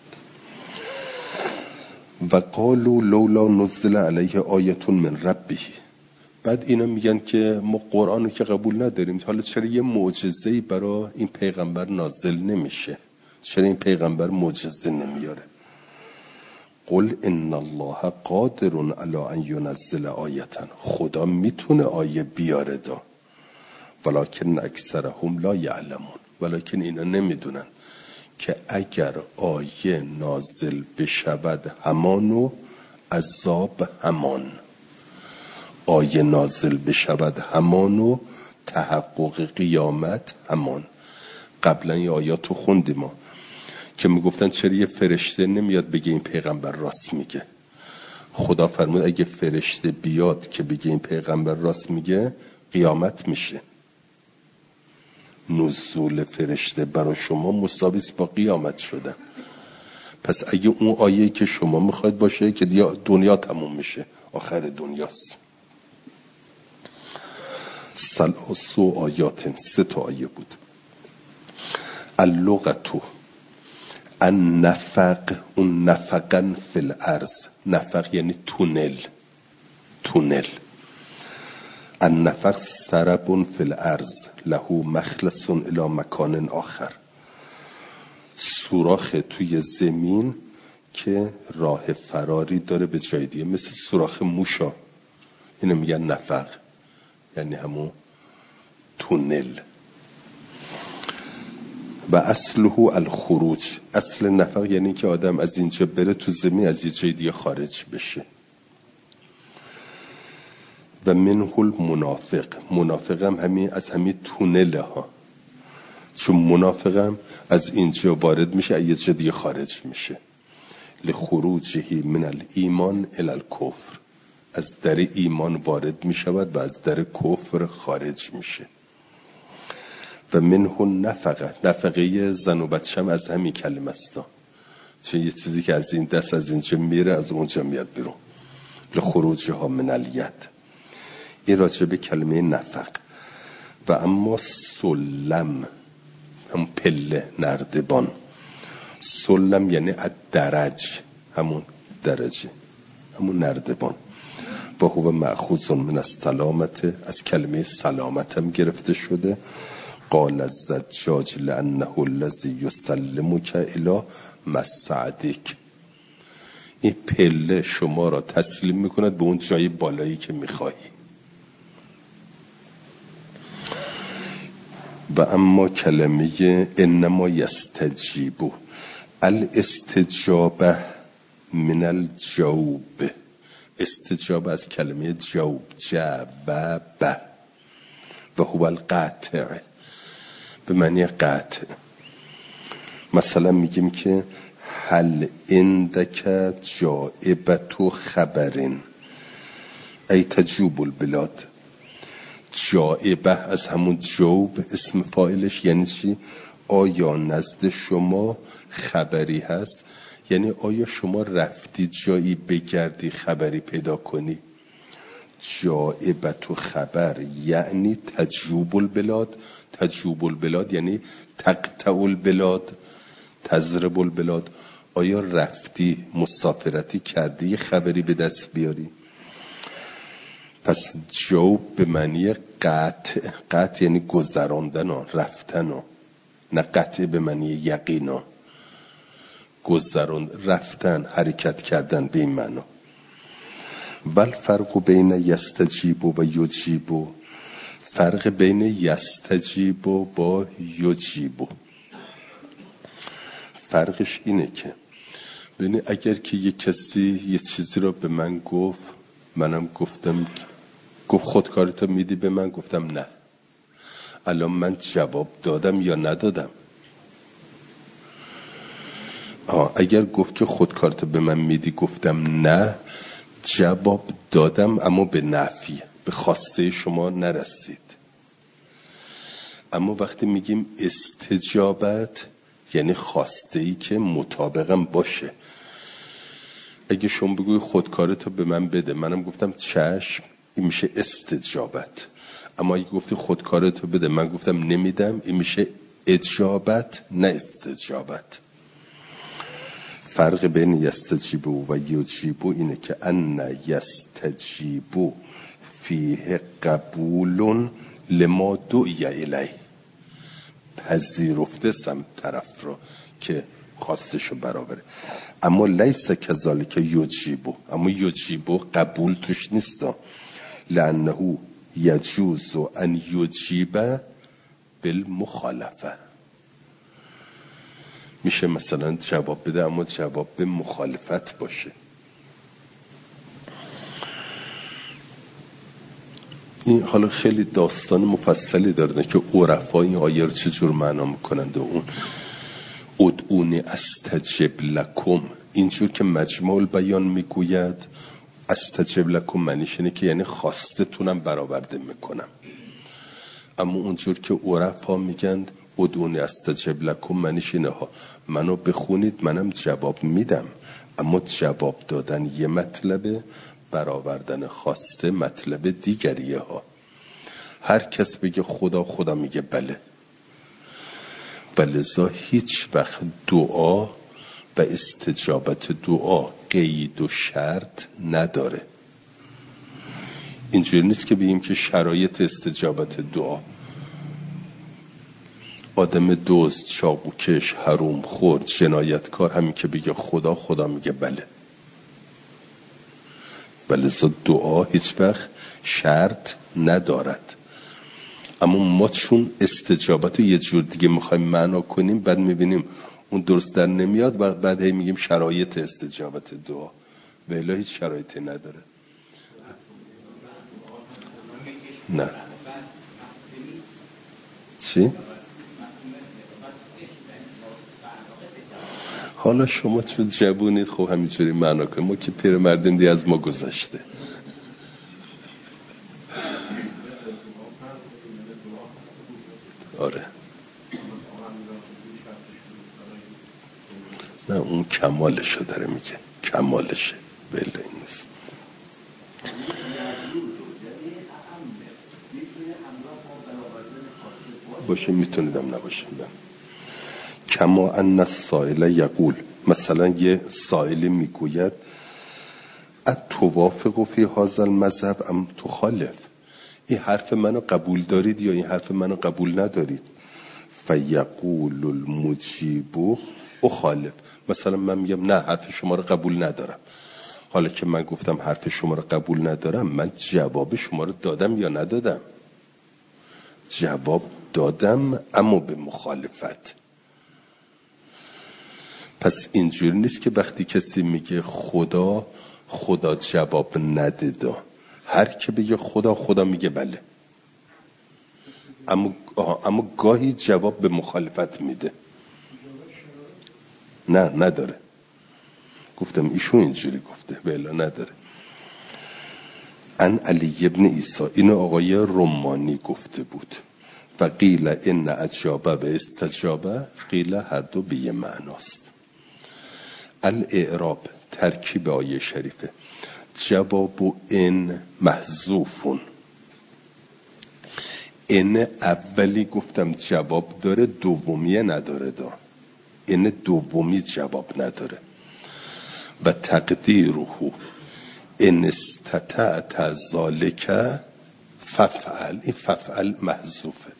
و قالوا لولا نزل علیه آیه من ربه، بعد اینا میگن که ما قرآن رو که قبول نداریم، حالا چرا یه معجزه‌ای برای این پیغمبر نازل نمیشه؟ چرا این پیغمبر معجزه نمیاره؟ قل ان الله قادر علی ان ینزل آیه، خدا میتونه آیه بیاره دا، ولکن اکثرهم لا یعلمون، ولکن اینا نمیدونن که اگر آیه نازل بشود همانو عذاب همان، آیه نازل بشود همانو تحقق قیامت همان. قبلا یه آیاتو خوندیم ما که میگفتن چرا یه فرشته نمیاد بگه این پیغمبر راست میگه. خدا فرمود اگه فرشته بیاد که بگه این پیغمبر راست میگه، قیامت میشه. نزول فرشته برای شما مساوی است با قیامت شدن. پس اگه اون آیه که شما میخواید باشه که دنیا تموم میشه، آخر دنیاست. سلاسو آیات، سه تا آیه بود. اللغتو النفق، اون نفقن فی الارض، نفق یعنی تونل، تونل. النفق سرب فی الارض له مخلص الی مکان آخر، سوراخ توی زمین که راه فراری داره به جای دیگه، مثل سوراخ موشا، اینو میگن نفق، یعنی همون تونل. و اصله الخروج، اصل نفق یعنی که آدم از اینجا بره تو زمین، از یه جای دیگه خارج بشه. و منه المنافق، منافق هم همین از همین تونله ها، چون منافق هم از اینجا وارد میشه، از یه جای دیگه خارج میشه. لخروجه من الایمان الی الکفر، از در ایمان وارد میشود و از در کفر خارج میشه. و منه نفقه، نفقه زن و بچه هم از همین کلمه است، چون یه چیزی که از این دست از اینجا میره از اونجا میاد بیرون. لخروجها من الید، این راجع به کلمه نفق. و اما سلم، هم پله، نردبان. سلم یعنی الدرج، همون درجه، همون نردبان. و هو مأخوذ من السلامت، از کلمه سلامت هم گرفته شده. قال الزجاج لانه الذی یسلمک الی مسعدک، این پله شما را تسلیم میکند به اون جای بالایی که میخواهی. و اما کلمه انما یستجیبو، الاستجابه من الجوب، استجابه از کلمه جوب، جبه. و هو القاطع، به معنی قطع. مثلا میگیم که هل عندک جائبت خبرین ای تجوب البلاد. جائبه از همون جوب، اسم فاعلش یعنی چی؟ آیا نزد شما خبری هست؟ یعنی آیا شما رفتی جایی بگردی خبری پیدا کنی؟ جائبت و خبر یعنی تجوب البلاد، تجوب البلاد یعنی تقطع البلاد، تضرب البلاد. آیا رفتی مسافرتی کردی خبری به دست بیاری؟ پس جوب به معنی قطع، قطع یعنی گذراندن و رفتن و، نه قطع به معنی یقینا، گذراند، رفتن، حرکت کردن به این معنا. بل فرق بین یستجیب و یجیب، فرق بین یستجیب و با یجیب، فرقش اینه که ببین اگر که یک کسی یه چیزی رو به من گفت، منم گفتم گفت خودکارتو میدی به من، گفتم نه، الان من جواب دادم یا ندادم؟ آه اگر گفت که خودکارتو به من میدی گفتم نه، جواب دادم اما به نفی، به خواسته شما نرسید. اما وقتی میگیم استجابت یعنی خواسته ای که مطابقم باشه. اگه شما بگوی خودکارتو به من بده، منم گفتم چشم، این میشه استجابت. اما اگه گفتی خودکارتو بده، من گفتم نمیدم، این میشه اجابت نه استجابت. فرق بین یستجیبو و یجیبو اینه که ان یستجیبو فیه قبول لما دعی الیه، پذیرفته سم طرف رو که خواستشو برآوره. اما لیس کذالک یجیبو، اما یجیبو قبول توش نیست، لانه یجوز ان یجیب بالمخالفه، میشه مثلا جواب بده اما جواب به مخالفت باشه. این حالا خیلی داستان مفصلی داره که عرفا این آیه رو چجور معنا میکنند و اون ادعونی استجب لکم، اینجور که مجموع البیان میگوید استجب لکم معنیش اینه که یعنی خواسته تونم برآورده میکنم. اما اونجور که عرفا میگن ادعونی استجب لکم معنیش اینه ها منو بخونید منم جواب میدم، اما جواب دادن یه مطلبه، برآوردن خواسته مطلب دیگریه ها. هر کس بگه خدا، خدا میگه بله. ولذا هیچ وقت دعا و استجابت دعا قید و شرط نداره. اینجوری نیست که بگیم که شرایط استجابت دعا آدم دزد، چاقوکش، حروم خورد، جنایتکار همین که بگه خدا، خدا میگه بله. ولذا دعا هیچ وقت شرط ندارد. اما ما چون استجابت رو یه جور دیگه میخوایم معنا کنیم، بعد میبینیم اون درست در نمیاد و بعد هی میگیم شرایط استجابت دعا، و الا هیچ شرایطی نداره. نه چی؟ حالا شما چون جوونید خب همینجوری معنا کنیم، ما که پیرمردیم دی از ما گذشته. آره نه اون کمالشو داره میگه، کمالشه بله این نیست. باشه میتونیدم نباشه. کما ان السائل یقول، مثلا یه سائلی میگوید اتوافق فی هذا المذهب ام تخالف، این حرف منو قبول دارید یا این حرف منو قبول ندارید؟ فیقول المجیب اخالف، مثلا من میگم نه حرف شما رو قبول ندارم. حالا که من گفتم حرف شما رو قبول ندارم، من جواب شما رو دادم یا ندادم؟ جواب دادم اما به مخالفت. پس اینجوری نیست که وقتی کسی میگه خدا، خدا جواب نداده. هر که بگه خدا، خدا میگه بله، اما اما گاهی جواب به مخالفت میده. نه نداره، گفتم ایشون اینجوری گفته، بله نداره. ان علی ابن عیسی، اینو آقای رمانی گفته بود. و قیل ان اجابه و استجابه، قیل هر دو به یه معناست. الاعراب ترکیب آیه شریفه. جواب ان محذوفون، ان اولی گفتم جواب داره، دومیه نداره. دا ان دومی جواب نداره. و تقدیره ان استطعت ذالک ففعل، این ففعل محذوفه.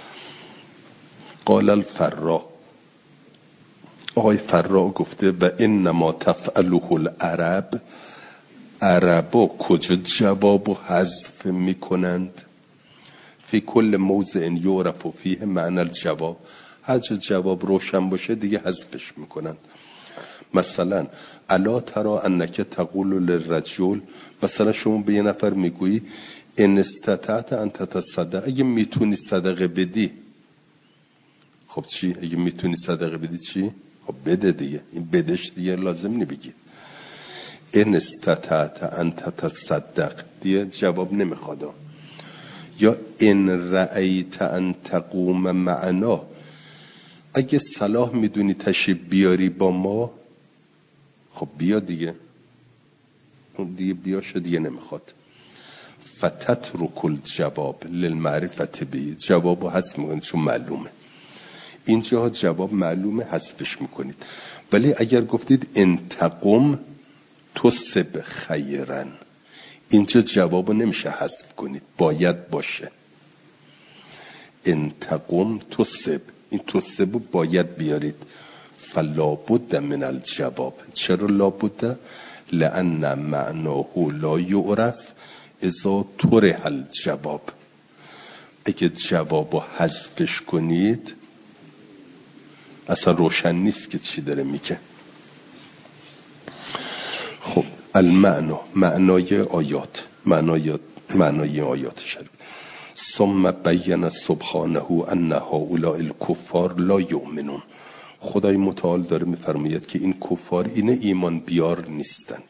قال الفراء، آقای فراء گفته و انما تفعله العرب، عربا کجا جواب و حذف میکنند؟ فی کل موضع یعرف فیه معنی الجواب، هر جا جواب روشن باشه دیگه حذفش میکنن. مثلا الا ترى انک تقول للرجل، مثلا شما به یه نفر میگویی ان استطعت ان تتصدق، اگه میتونی صدقه بدی. خب چی؟ اگه میتونی صدقه بدی چی؟ خب بده دیگه، این بدش دیگه لازم نمیگی. ان استطعت ان تتصدق دیگه جواب نمیخواد. یا ان رأیت ان تقوم معنا، اگه صلاح میدونی تشریف بیاری با ما، خب بیا دیگه، اون دیگه بیاشو دیگه نمیخواد. فتترک الجواب للمعرفت به، جوابو حذف میکنید چون معلومه. اینجا جواب معلومه حذفش میکنید. ولی اگر گفتید انتقم تصب خیرا، اینجا جوابو نمیشه حذف کنید، باید باشه. انتقم تصب، این تصبو باید بیارید. فلا بد من الجواب، چرا لا بد؟ لان معناه لا یعرف اذا طرح الجواب، اگه جوابو حذفش کنید اصلا روشن نیست که چی داره میگه. خب المعنى، معنای آیات، معنای معنای آیات شریف. ثم بین سبحانه ان هؤلاء الکفار لا یؤمنون، خدای متعال داره میفرماید که این کفار این ایمان بیار نیستند.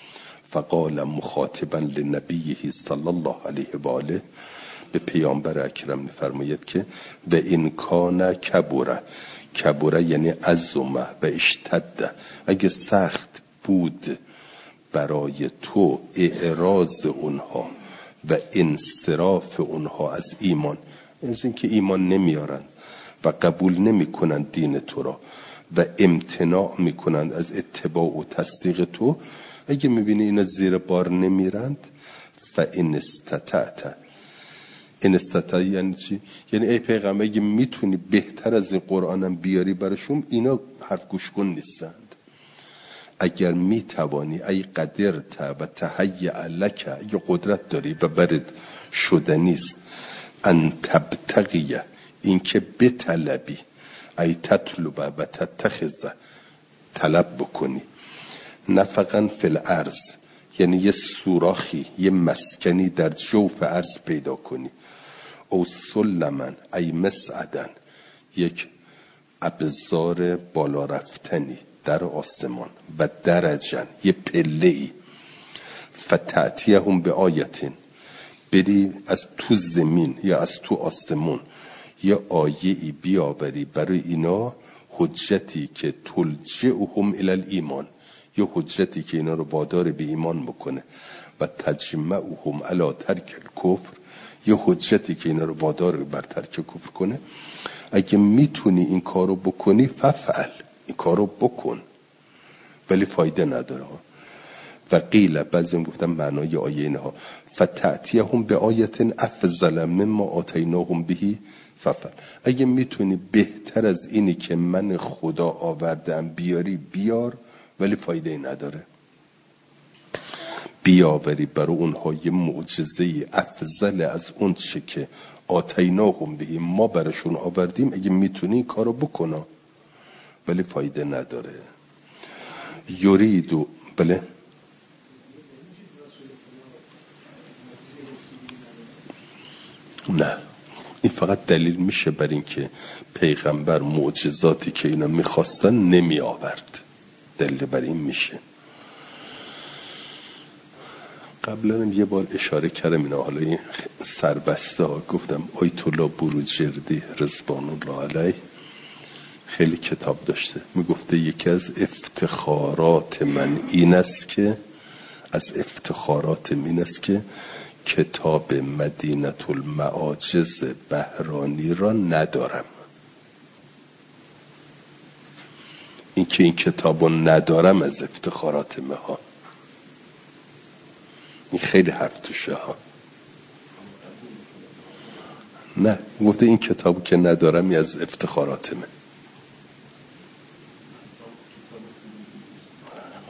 فقال مخاطبا لنبیه صلی الله علیه و آله، به پیامبر اکرم میفرماید که و این کان کبوره، کبوره یعنی عظمه و اشتد، اگه سخت بود برای تو اعراض اونها و انصراف اونها از ایمان، از اینکه ایمان نمیارن و قبول نمیکنن دین تو را و امتناع میکنن از اتباع و تصدیق تو، اگه میبینی اینا زیر بار نمیرند، فان استطعت، این استطاع یعنی چی؟ یعنی ای پیغمبر اگه میتونی بهتر از این قرآنم بیاری براشون، اینا حرف گوش کن نیستند. اگر میتوانی ای قدرت و تهیع لک، اگه قدرت داری و برد شدنیست، ان تبتغیه، این که بطلبی، ای تطلب و تتخذ، طلب بکنی، نفقا فی الارض، یعنی یه سوراخی، یه مسکنی در جوف ارض پیدا کنی، او سلمن ای مسعدن، یک ابزار بالا رفتنی در آسمان، و درجن یه پله‌ای، فتأتیهم به آیتین، بری از تو زمین یا از تو آسمون یه آیه‌ای بیاوری برای اینا، حجتی که تلجئهم الی الایمان، یه حجتی که اینا رو وادار به ایمان بکنه، و تجمعهم علی ترک الکفر، یه حجتی که اینا رو وادار بر ترک کفر کنه. اگه میتونی این کارو بکنی ففعل، این کارو بکن، ولی فایده نداره. و قیل، بعضی هم گفتن معنای آیه اینها، فتأتیهم به آیت افضل مما آتیناهم بهی ففعل، اگه میتونی بهتر از اینی که من خدا آوردم بیاری بیار، ولی فایده نداره. بیاوری برای اونها یه معجزه افضل از اون چه که آتیناهم بهی، ما براشون آوردیم، اگه میتونی این کارو بکنا، ولی فایده نداره. یریدو، بله نه، این فقط دلیل میشه بر این که پیغمبر معجزاتی که اینا میخواستن نمی آورد، دلیل بر این میشه. قبلا هم یه بار اشاره کردم اینا، حالا این سربسته ها گفتم آیت الله بروجردی رضوان الله علیه خیلی کتاب داشته، میگفته یکی از افتخارات من این است که از افتخارات من این است که کتاب مدینه المعاجز بهرانی را ندارم. این که این کتاب رو ندارم از افتخارات من ها، این خیلی حرف توشه ها. نه، گفته این کتابو که ندارم از افتخارات من،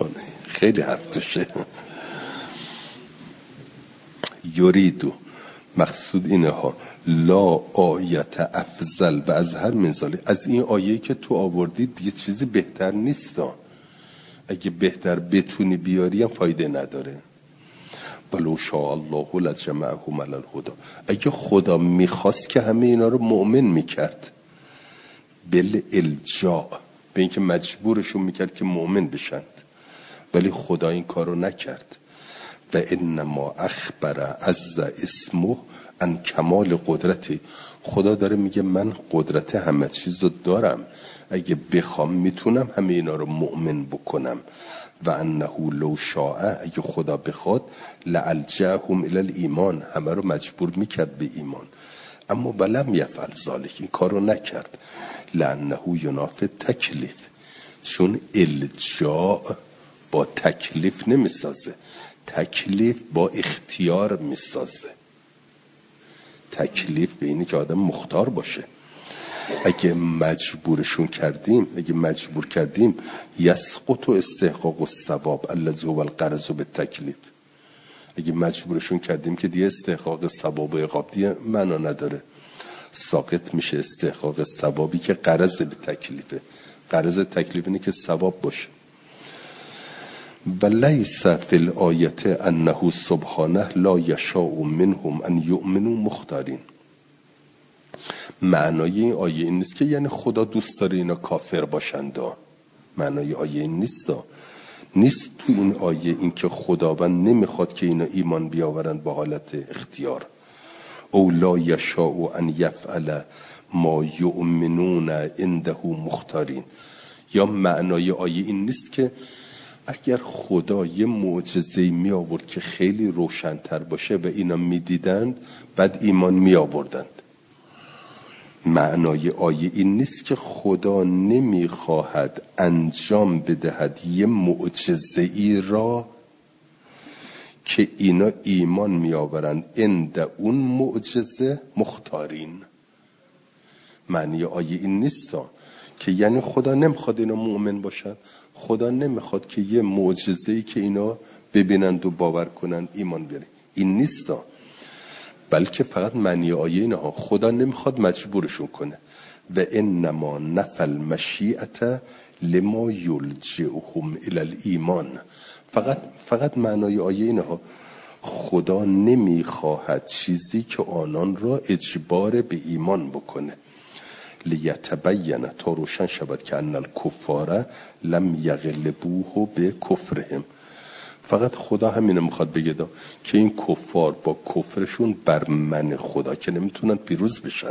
خیلی حرف توشه. یریدو، مقصود اینه ها، لا آیت افضل و از هر منزالی، از این آیه که تو آوردی دیگه چیزی بهتر نیست ها. اگه بهتر بتونی بیاری هم فایده نداره. ولو شاء الله لجمعهم علی الهدی، اگه خدا میخواست که همه اینا رو مؤمن میکرد، بل الجاء، به اینکه مجبورشون میکرد که مؤمن بشند، ولی خدا این کارو نکرد. و انما اخبر عز اسمه ان کمال قدرتی، خدا داره میگه من قدرت همه چیز رو دارم، اگه بخوام میتونم همه اینا رو مؤمن بکنم. و انه لو شاء، اگه خدا بخواد، لالجاهم الی الایمان، همه رو مجبور میکرد به ایمان. اما ولم یفعل ذلک، این کارو نکرد. لانه ینافی تکلیف، چون الجاء با تکلیف نمیسازه، تکلیف با اختیار میسازه. تکلیف به اینه که آدم مختار باشه. اگه مجبورشون کردیم، اگه مجبور کردیم، یسقط استحقاق الثواب الذی هو الغرض بالتکلیف، اگه مجبورشون کردیم که دیگه استحقاق ثواب و عقاب دیگه معنا نداره، ساقط میشه استحقاق ثوابی که غرض به تکلیفه. غرض تکلیف اینه که ثواب باشه. و لیس فی الآیت انه سبحانه لا یشاء منهم ان یؤمنوا مختارین. معنای این آیه این نیست که یعنی خدا دوست داره اینا کافر باشند. معنای آیه این نیست. نیست تو این آیه این که خداوند نمیخواد که اینا ایمان بیاورند با حالت اختیار. او لا یشاء ان یفعل ما یؤمنون عنده مختارین. یا معنای آیه این نیست که اگر خدا یه معجزه‌ای می آورد که خیلی روشن‌تر باشه و اینا می‌دیدند بعد ایمان می آوردند. معنای آیه این نیست که خدا نمی‌خواهد انجام بدهد یه معجزه‌ای را که اینا ایمان می آورند عند اون معجزه مختارین. معنی آیه این نیست که یعنی خدا نمیخواد اینا مؤمن باشن، خدا نمیخواد که یه معجزه‌ای که اینا ببینند و باور کنند ایمان بیاره، این نیست. بلکه فقط معنی آیه اینه ها، خدا نمیخواد مجبورشون کنه. و انما نفل مشیئت لما یلجئهم الی الایمان. فقط فقط معنای آیه اینه ها، خدا نمیخواهد چیزی که آنان را اجبار به ایمان بکنه. لیتبین، تا روشن شود که ان الکفار لم یغلبوه به کفرهم. فقط خدا همینه میخواد بگه دا که این کفار با کفرشون بر من خدا که نمیتونن پیروز بشند.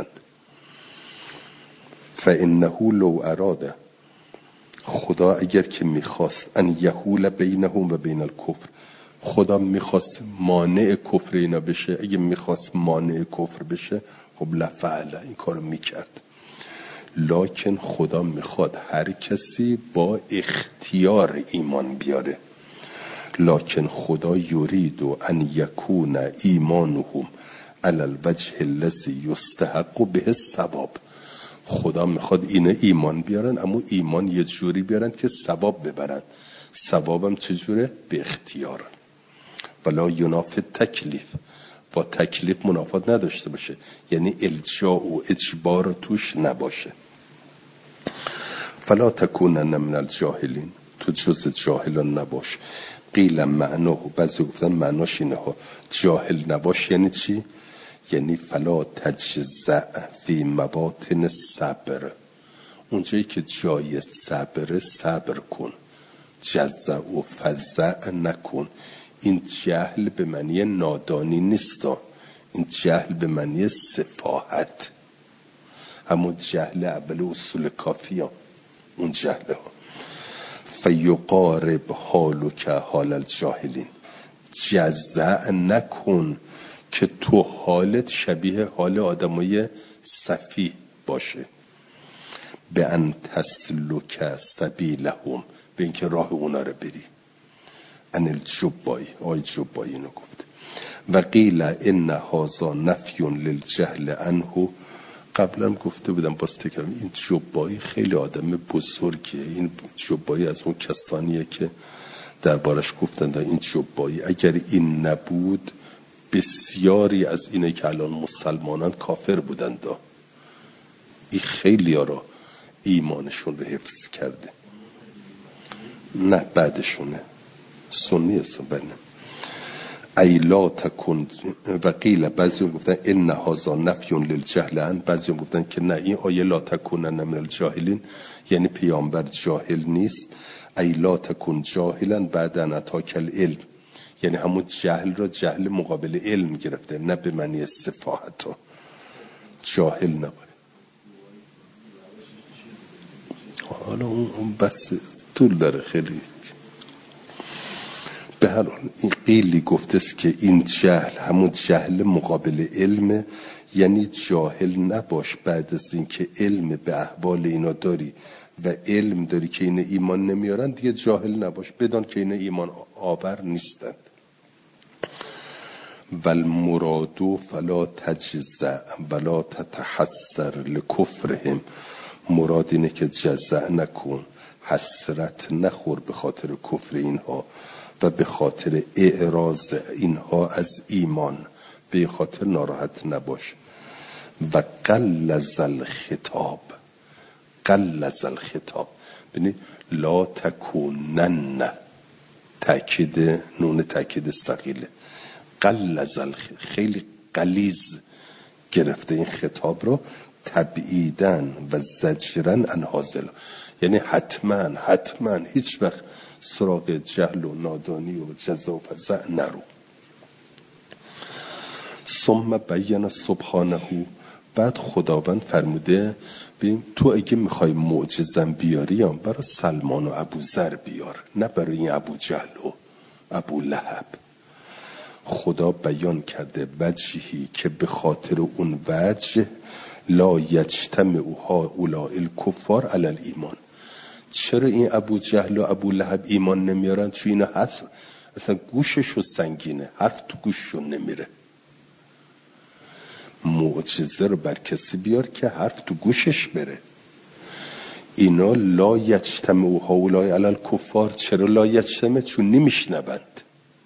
فانه لو اراده، خدا اگر که میخواست ان یحول بینهم و بین الکفر، خدا میخواست مانع کفر اینا بشه، اگه میخواست مانع کفر بشه خب لفعل، این کارو میکرد. لکن خدا میخواد هر کسی با اختیار ایمان بیاره. لکن خدا یرید ان یکون ایمانهم علی الوجه الذی یستحق به الثواب. خدا میخواد اینا ایمان بیارن، اما ایمان یه جوری بیارن که ثواب ببرن. ثوابم چجوره؟ به اختیار. ولا ینافی تکلیف، با تکلیف منافات نداشته باشه، یعنی الجاء و اجبار توش نباشه. فلا تکونن من الجاهلین، تو جز جاهلان نباش. قیل معناه، بعضی گفتن معناش اینه ها، جاهل نباش یعنی چی؟ یعنی فلا تجزع فی مواطن صبر، اونجایی که جای صبر صبر کن، جزع و فزع نکن. این جهل به معنی نادانی نیست، این جهل به معنی سفاهت، همون جهل اول اصول کافی ها، اون جهل ها. فیقارب حالک حال الجاهلین، جزع نکن که تو حالت شبیه حال آدمای سفیه باشه. به ان تسلک سبیلهم، به اینکه راه اونا رو بری. ان الجبایی، آی جبایی اینو گفت. و قیل ان هذا نفی للجهل عنه، قبلا گفته بودم باز تکرارم، این جبایی خیلی آدم بزرگیه. این جبایی از اون کسانیه که دربارش گفتند این جبایی اگر این نبود بسیاری از اینه که الان مسلمانان کافر بودند، این خیلی ها را ایمانشون رو حفظ کرده. نه بعدشونه سنی هستن. ای لا تکن و قیل، بعضی هم گفتن ان هذا نفی للجهل، بعضی هم گفتن که نه این آیه لا تکونن من الجاهلین یعنی پیامبر جاهل نیست. ای لا تکن جاهلا بعد ان اتاک العلم، یعنی همون جهل را جهل مقابل علم گرفته، نه به معنی سفاهت ها. جاهل نباید. حالا اون بس طول داره خیلی. به هر حال این قیلی گفته است که این جهل همون جهل مقابل علم، یعنی جاهل نباش بعد از این که علم به احوال اینا داری و علم داری که این ایمان نمیارن، دیگه جاهل نباش، بدان که این ایمان آور نیستند. والمراد فلا تجزع ولا تتحسر لکفرهم، مراد اینه که جزع نکن، حسرت نخور به خاطر کفر اینها و به خاطر اعراض اینها از ایمان، به خاطر ناراحت نباش. و قلز الخطاب، قلز الخطاب ببینید لا تکونن، تاکید نون تاکید ثقیله، قلز الخطاب خیلی غلیظ گرفته این خطاب رو، تبعیدن و زجرن عن هازل، یعنی حتما حتما هیچ وقت سراغ جهل و نادانی و جزا و فزع نرو. ثم بین سبحانه، بعد خداوند فرموده ببین تو اگه میخوای معجزم بیاری هم برای سلمان و ابوذر بیار، نه برای این ابو جهل و ابو لهب. خدا بیان کرده وجهی که به خاطر اون وجه لا یجتمع هؤلاء الکفار علی الایمان. چرا این ابو جهل و ابو لهب ایمان نمیارن؟ چون اینا حرف اصلا گوششو سنگینه، حرف تو گوششون نمیره. معجزه رو بر کسی بیار که حرف تو گوشش بره. اینا لا یجتمع هؤلاء علی الکفار. چرا لا یجتمع؟ چون نمیشنوند.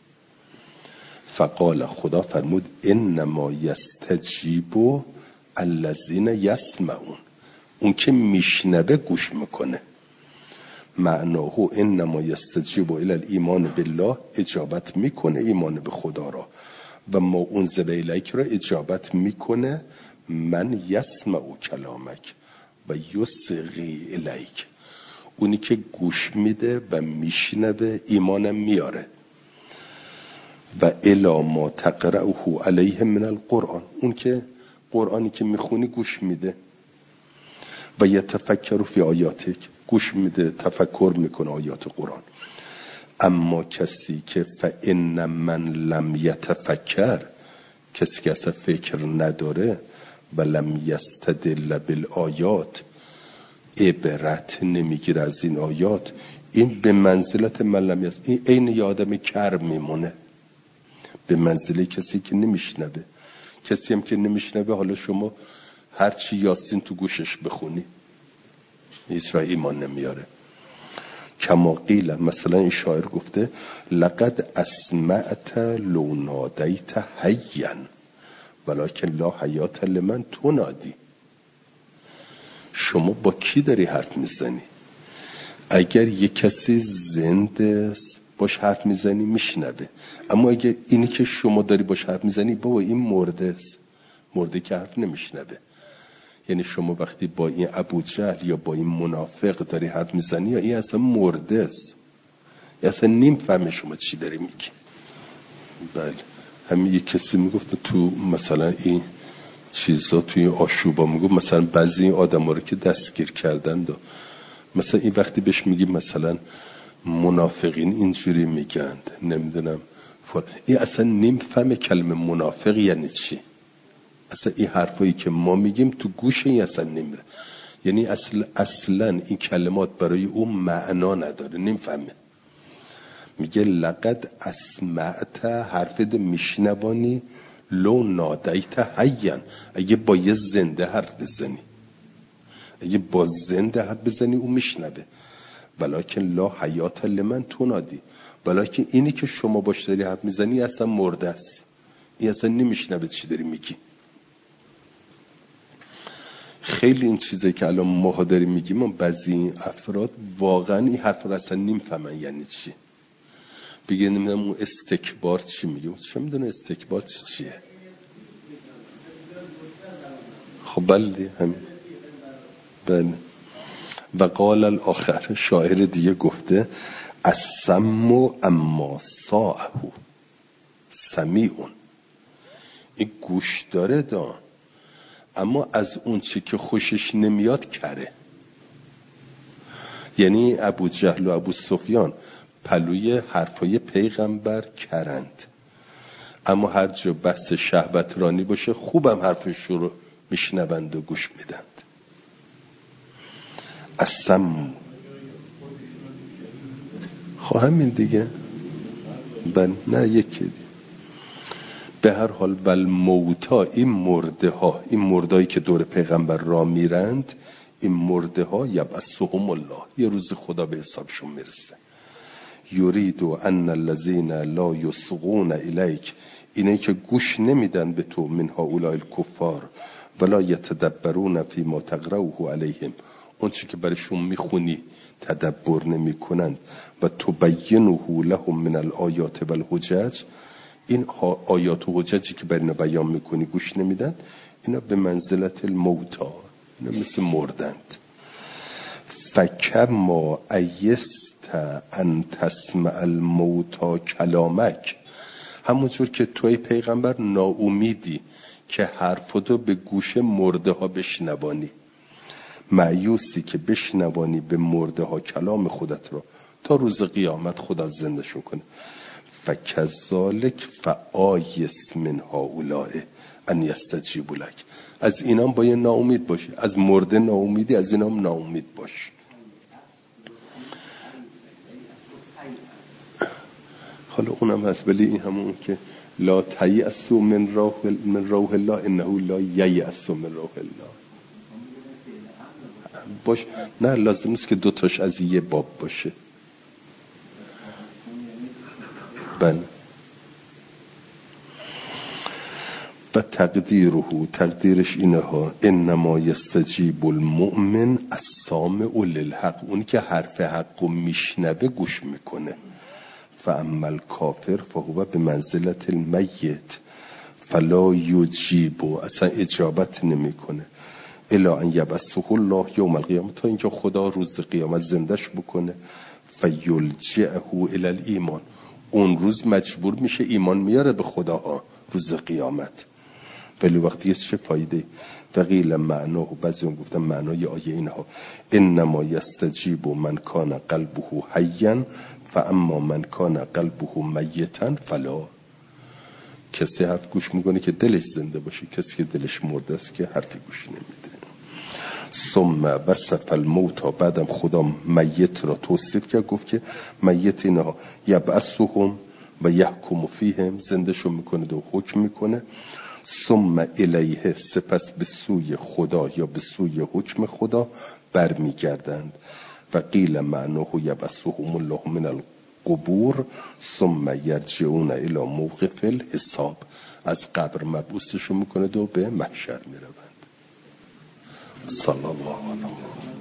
فقال، خدا فرمود انما یستجیب الذین یسمعون، اون که میشنوه گوش میکنه. معناه انما یستجیب الی الایمان بالله، اجابت میکنه ایمان به خدا را، و ما انزل الیک را اجابت میکنه من یسمع کلامک و یصغی الیک، اونی که گوش میده و میشنوه ایمانم میاره. و الی ما تقرأه علیه من القرآن، اون که قرآنی که میخونی گوش میده. و یتفکر فی آیاتک، گوش میده تفکر میکنه آیات قرآن. اما کسی که فإن من لم یتفکر، کسی که اصلا فکر نداره، و لم یستدل بالآیات، عبرت نمیگیره از این آیات، این به منزلت من لم یست، این عین یه آدم کر میمونه، به منزله کسی که نمیشنوه. کسی هم که نمیشنوه، حالا شما هرچی یاسین تو گوشش بخونی هیچ وقت ایمان نمیاره. کما قیل، مثلا این شاعر گفته لقد اسمعت لو نادیت حیا ولکن لا حیات لمن تنادی. شما با کی داری حرف میزنی؟ اگر یک کسی زنده است باش حرف میزنی میشنوه، اما اگر اینی که شما داری باش حرف میزنی بابا این مرده است، مرده که حرف نمیشنوه. یعنی شما وقتی با این ابو جهل یا با این منافق داری حرف میزنی، یا این اصلا مرده است، اصلا نیم فهمه شما چی داری میگی. بله، همین یک کسی میگفت تو مثلا این چیزا توی آشوبا، میگفت مثلا بعضی این آدم ها رو که دستگیر کردن دا، مثلا این وقتی بهش میگی مثلا منافقین اینجوری میگند نمیدونم فر... این اصلا نیم فهمه کلمه منافق یعنی چی. اصلا این حرفایی که ما میگیم تو گوش این اصلا نمیره، یعنی اصلا اصلا این کلمات برای اون معنا نداره، نمیفهمه. میگه لقد اسمعت، حرف دو میشنوانی، لو نادیت حیا، اگه با یه زنده حرف بزنی، اگه با زنده حرف بزنی اون میشنوه. ولکن لا حیات لمن تنادی، ولکن اینی که شما باش داری حرف میزنی اصلا مرده است، این اصلا نمیشنوه چی داری میگی. خیلی این چیزایی که الان ما داریم میگیم، ما بعضی افراد واقعا این حرف رو اصلا نمیفهمن یعنی چی. بگه نمیدونم اون استکبار چی میگه، چه میدونه استکبار چی چیه. خب بله همین. بله. و قال الاخر، شاعر دیگه گفته السم اما ساعه سمیعون، این گوش داره دا، اما از اون چی که خوشش نمیاد کره. یعنی ابو جهل و ابو سفیان پلوی حرفای پیغمبر کرند، اما هر جا بحث شهوت رانی باشه خوبم حرفش رو میشنوند و گوش میدند. السم، خب همین دیگه. بل نه یکی دیگه. به هر حال ول موتا، این مرده ها، این مردهایی که دور پیغمبر را میرند، این مرده ها یبعثهم الله، یه روز خدا به حسابشون میرسه. یرید ان الذین لا یصغون الیک، اینه که گوش نمیدن به تو، من هؤلاء الکفار، ولا یتدبرون فی ما تقرؤه علیهم، اون چی که برشون میخونی تدبر نمی کنند. و تبینه لهم من الآیات و الحجج، این آیات و حججی که بر اینا بیان میکنی گوش نمیدن، اینا به منزلت الموتا، اینا مثل مردند. فکما ایست ان تسمع الموتا کلامک، همونجور که توی پیغمبر ناامیدی که حرفتو به گوش مرده ها بشنوانی، مایوسی که بشنوانی به مرده ها کلام خودت رو تا روز قیامت خدا زندهشون کنه. فکذالک فآیس من هؤلاء ان یستجیبوا لک، از اینام باید ناامید باشی، از مرده ناامیدی، از اینام ناامید باش. حالا اونم هست، ولی این همون که لا تیأسوا من روح من روح الله انه لا ییأس من روح الله باش. نه لازم نیست که دوتاش از یه باب باشه. بله. و تقدیره، تقدیرش اینه ها، انما یستجیب المؤمن السامع للحق، اونی که حرف حق رو میشنوه گوش میکنه. فاما الکافر فهو بمنزلت المیت فلا یجیب، اصلا اجابت نمیکنه. الا ان یبعثه الله یوم القیامه، تا اینکه خدا روز قیامت زندش بکنه. فیلجئه الی الایمان، اون روز مجبور میشه ایمان میاره به خداها روز قیامت. ولی وقتی چه فایده؟ وقیل معناه، بعضی هم گفتن معنای آیه اینها، انما یستجیب من کان قلبه حیا فاما من کان قلبه میتا فلا، کسی حرف گوش میکنه که دلش زنده باشه، کسی که دلش مرده است که حرفی گوش نمیده. ثم وصف الموت، بعدم خدا میت را توصیف کرد، گفت که میت اینها یبعثهم و یحکم فیهم، زندهشو میکنه و حکم میکنه. ثم الیه، سپس به سوی خدا یا به سوی حکم خدا برمیگردند. و قیل معناه یبعثهم الله من القبور ثم یرجعون الی موقف الحساب، از قبر مبعوثشون میکنه و به محشر میروند. صلی الله علیه و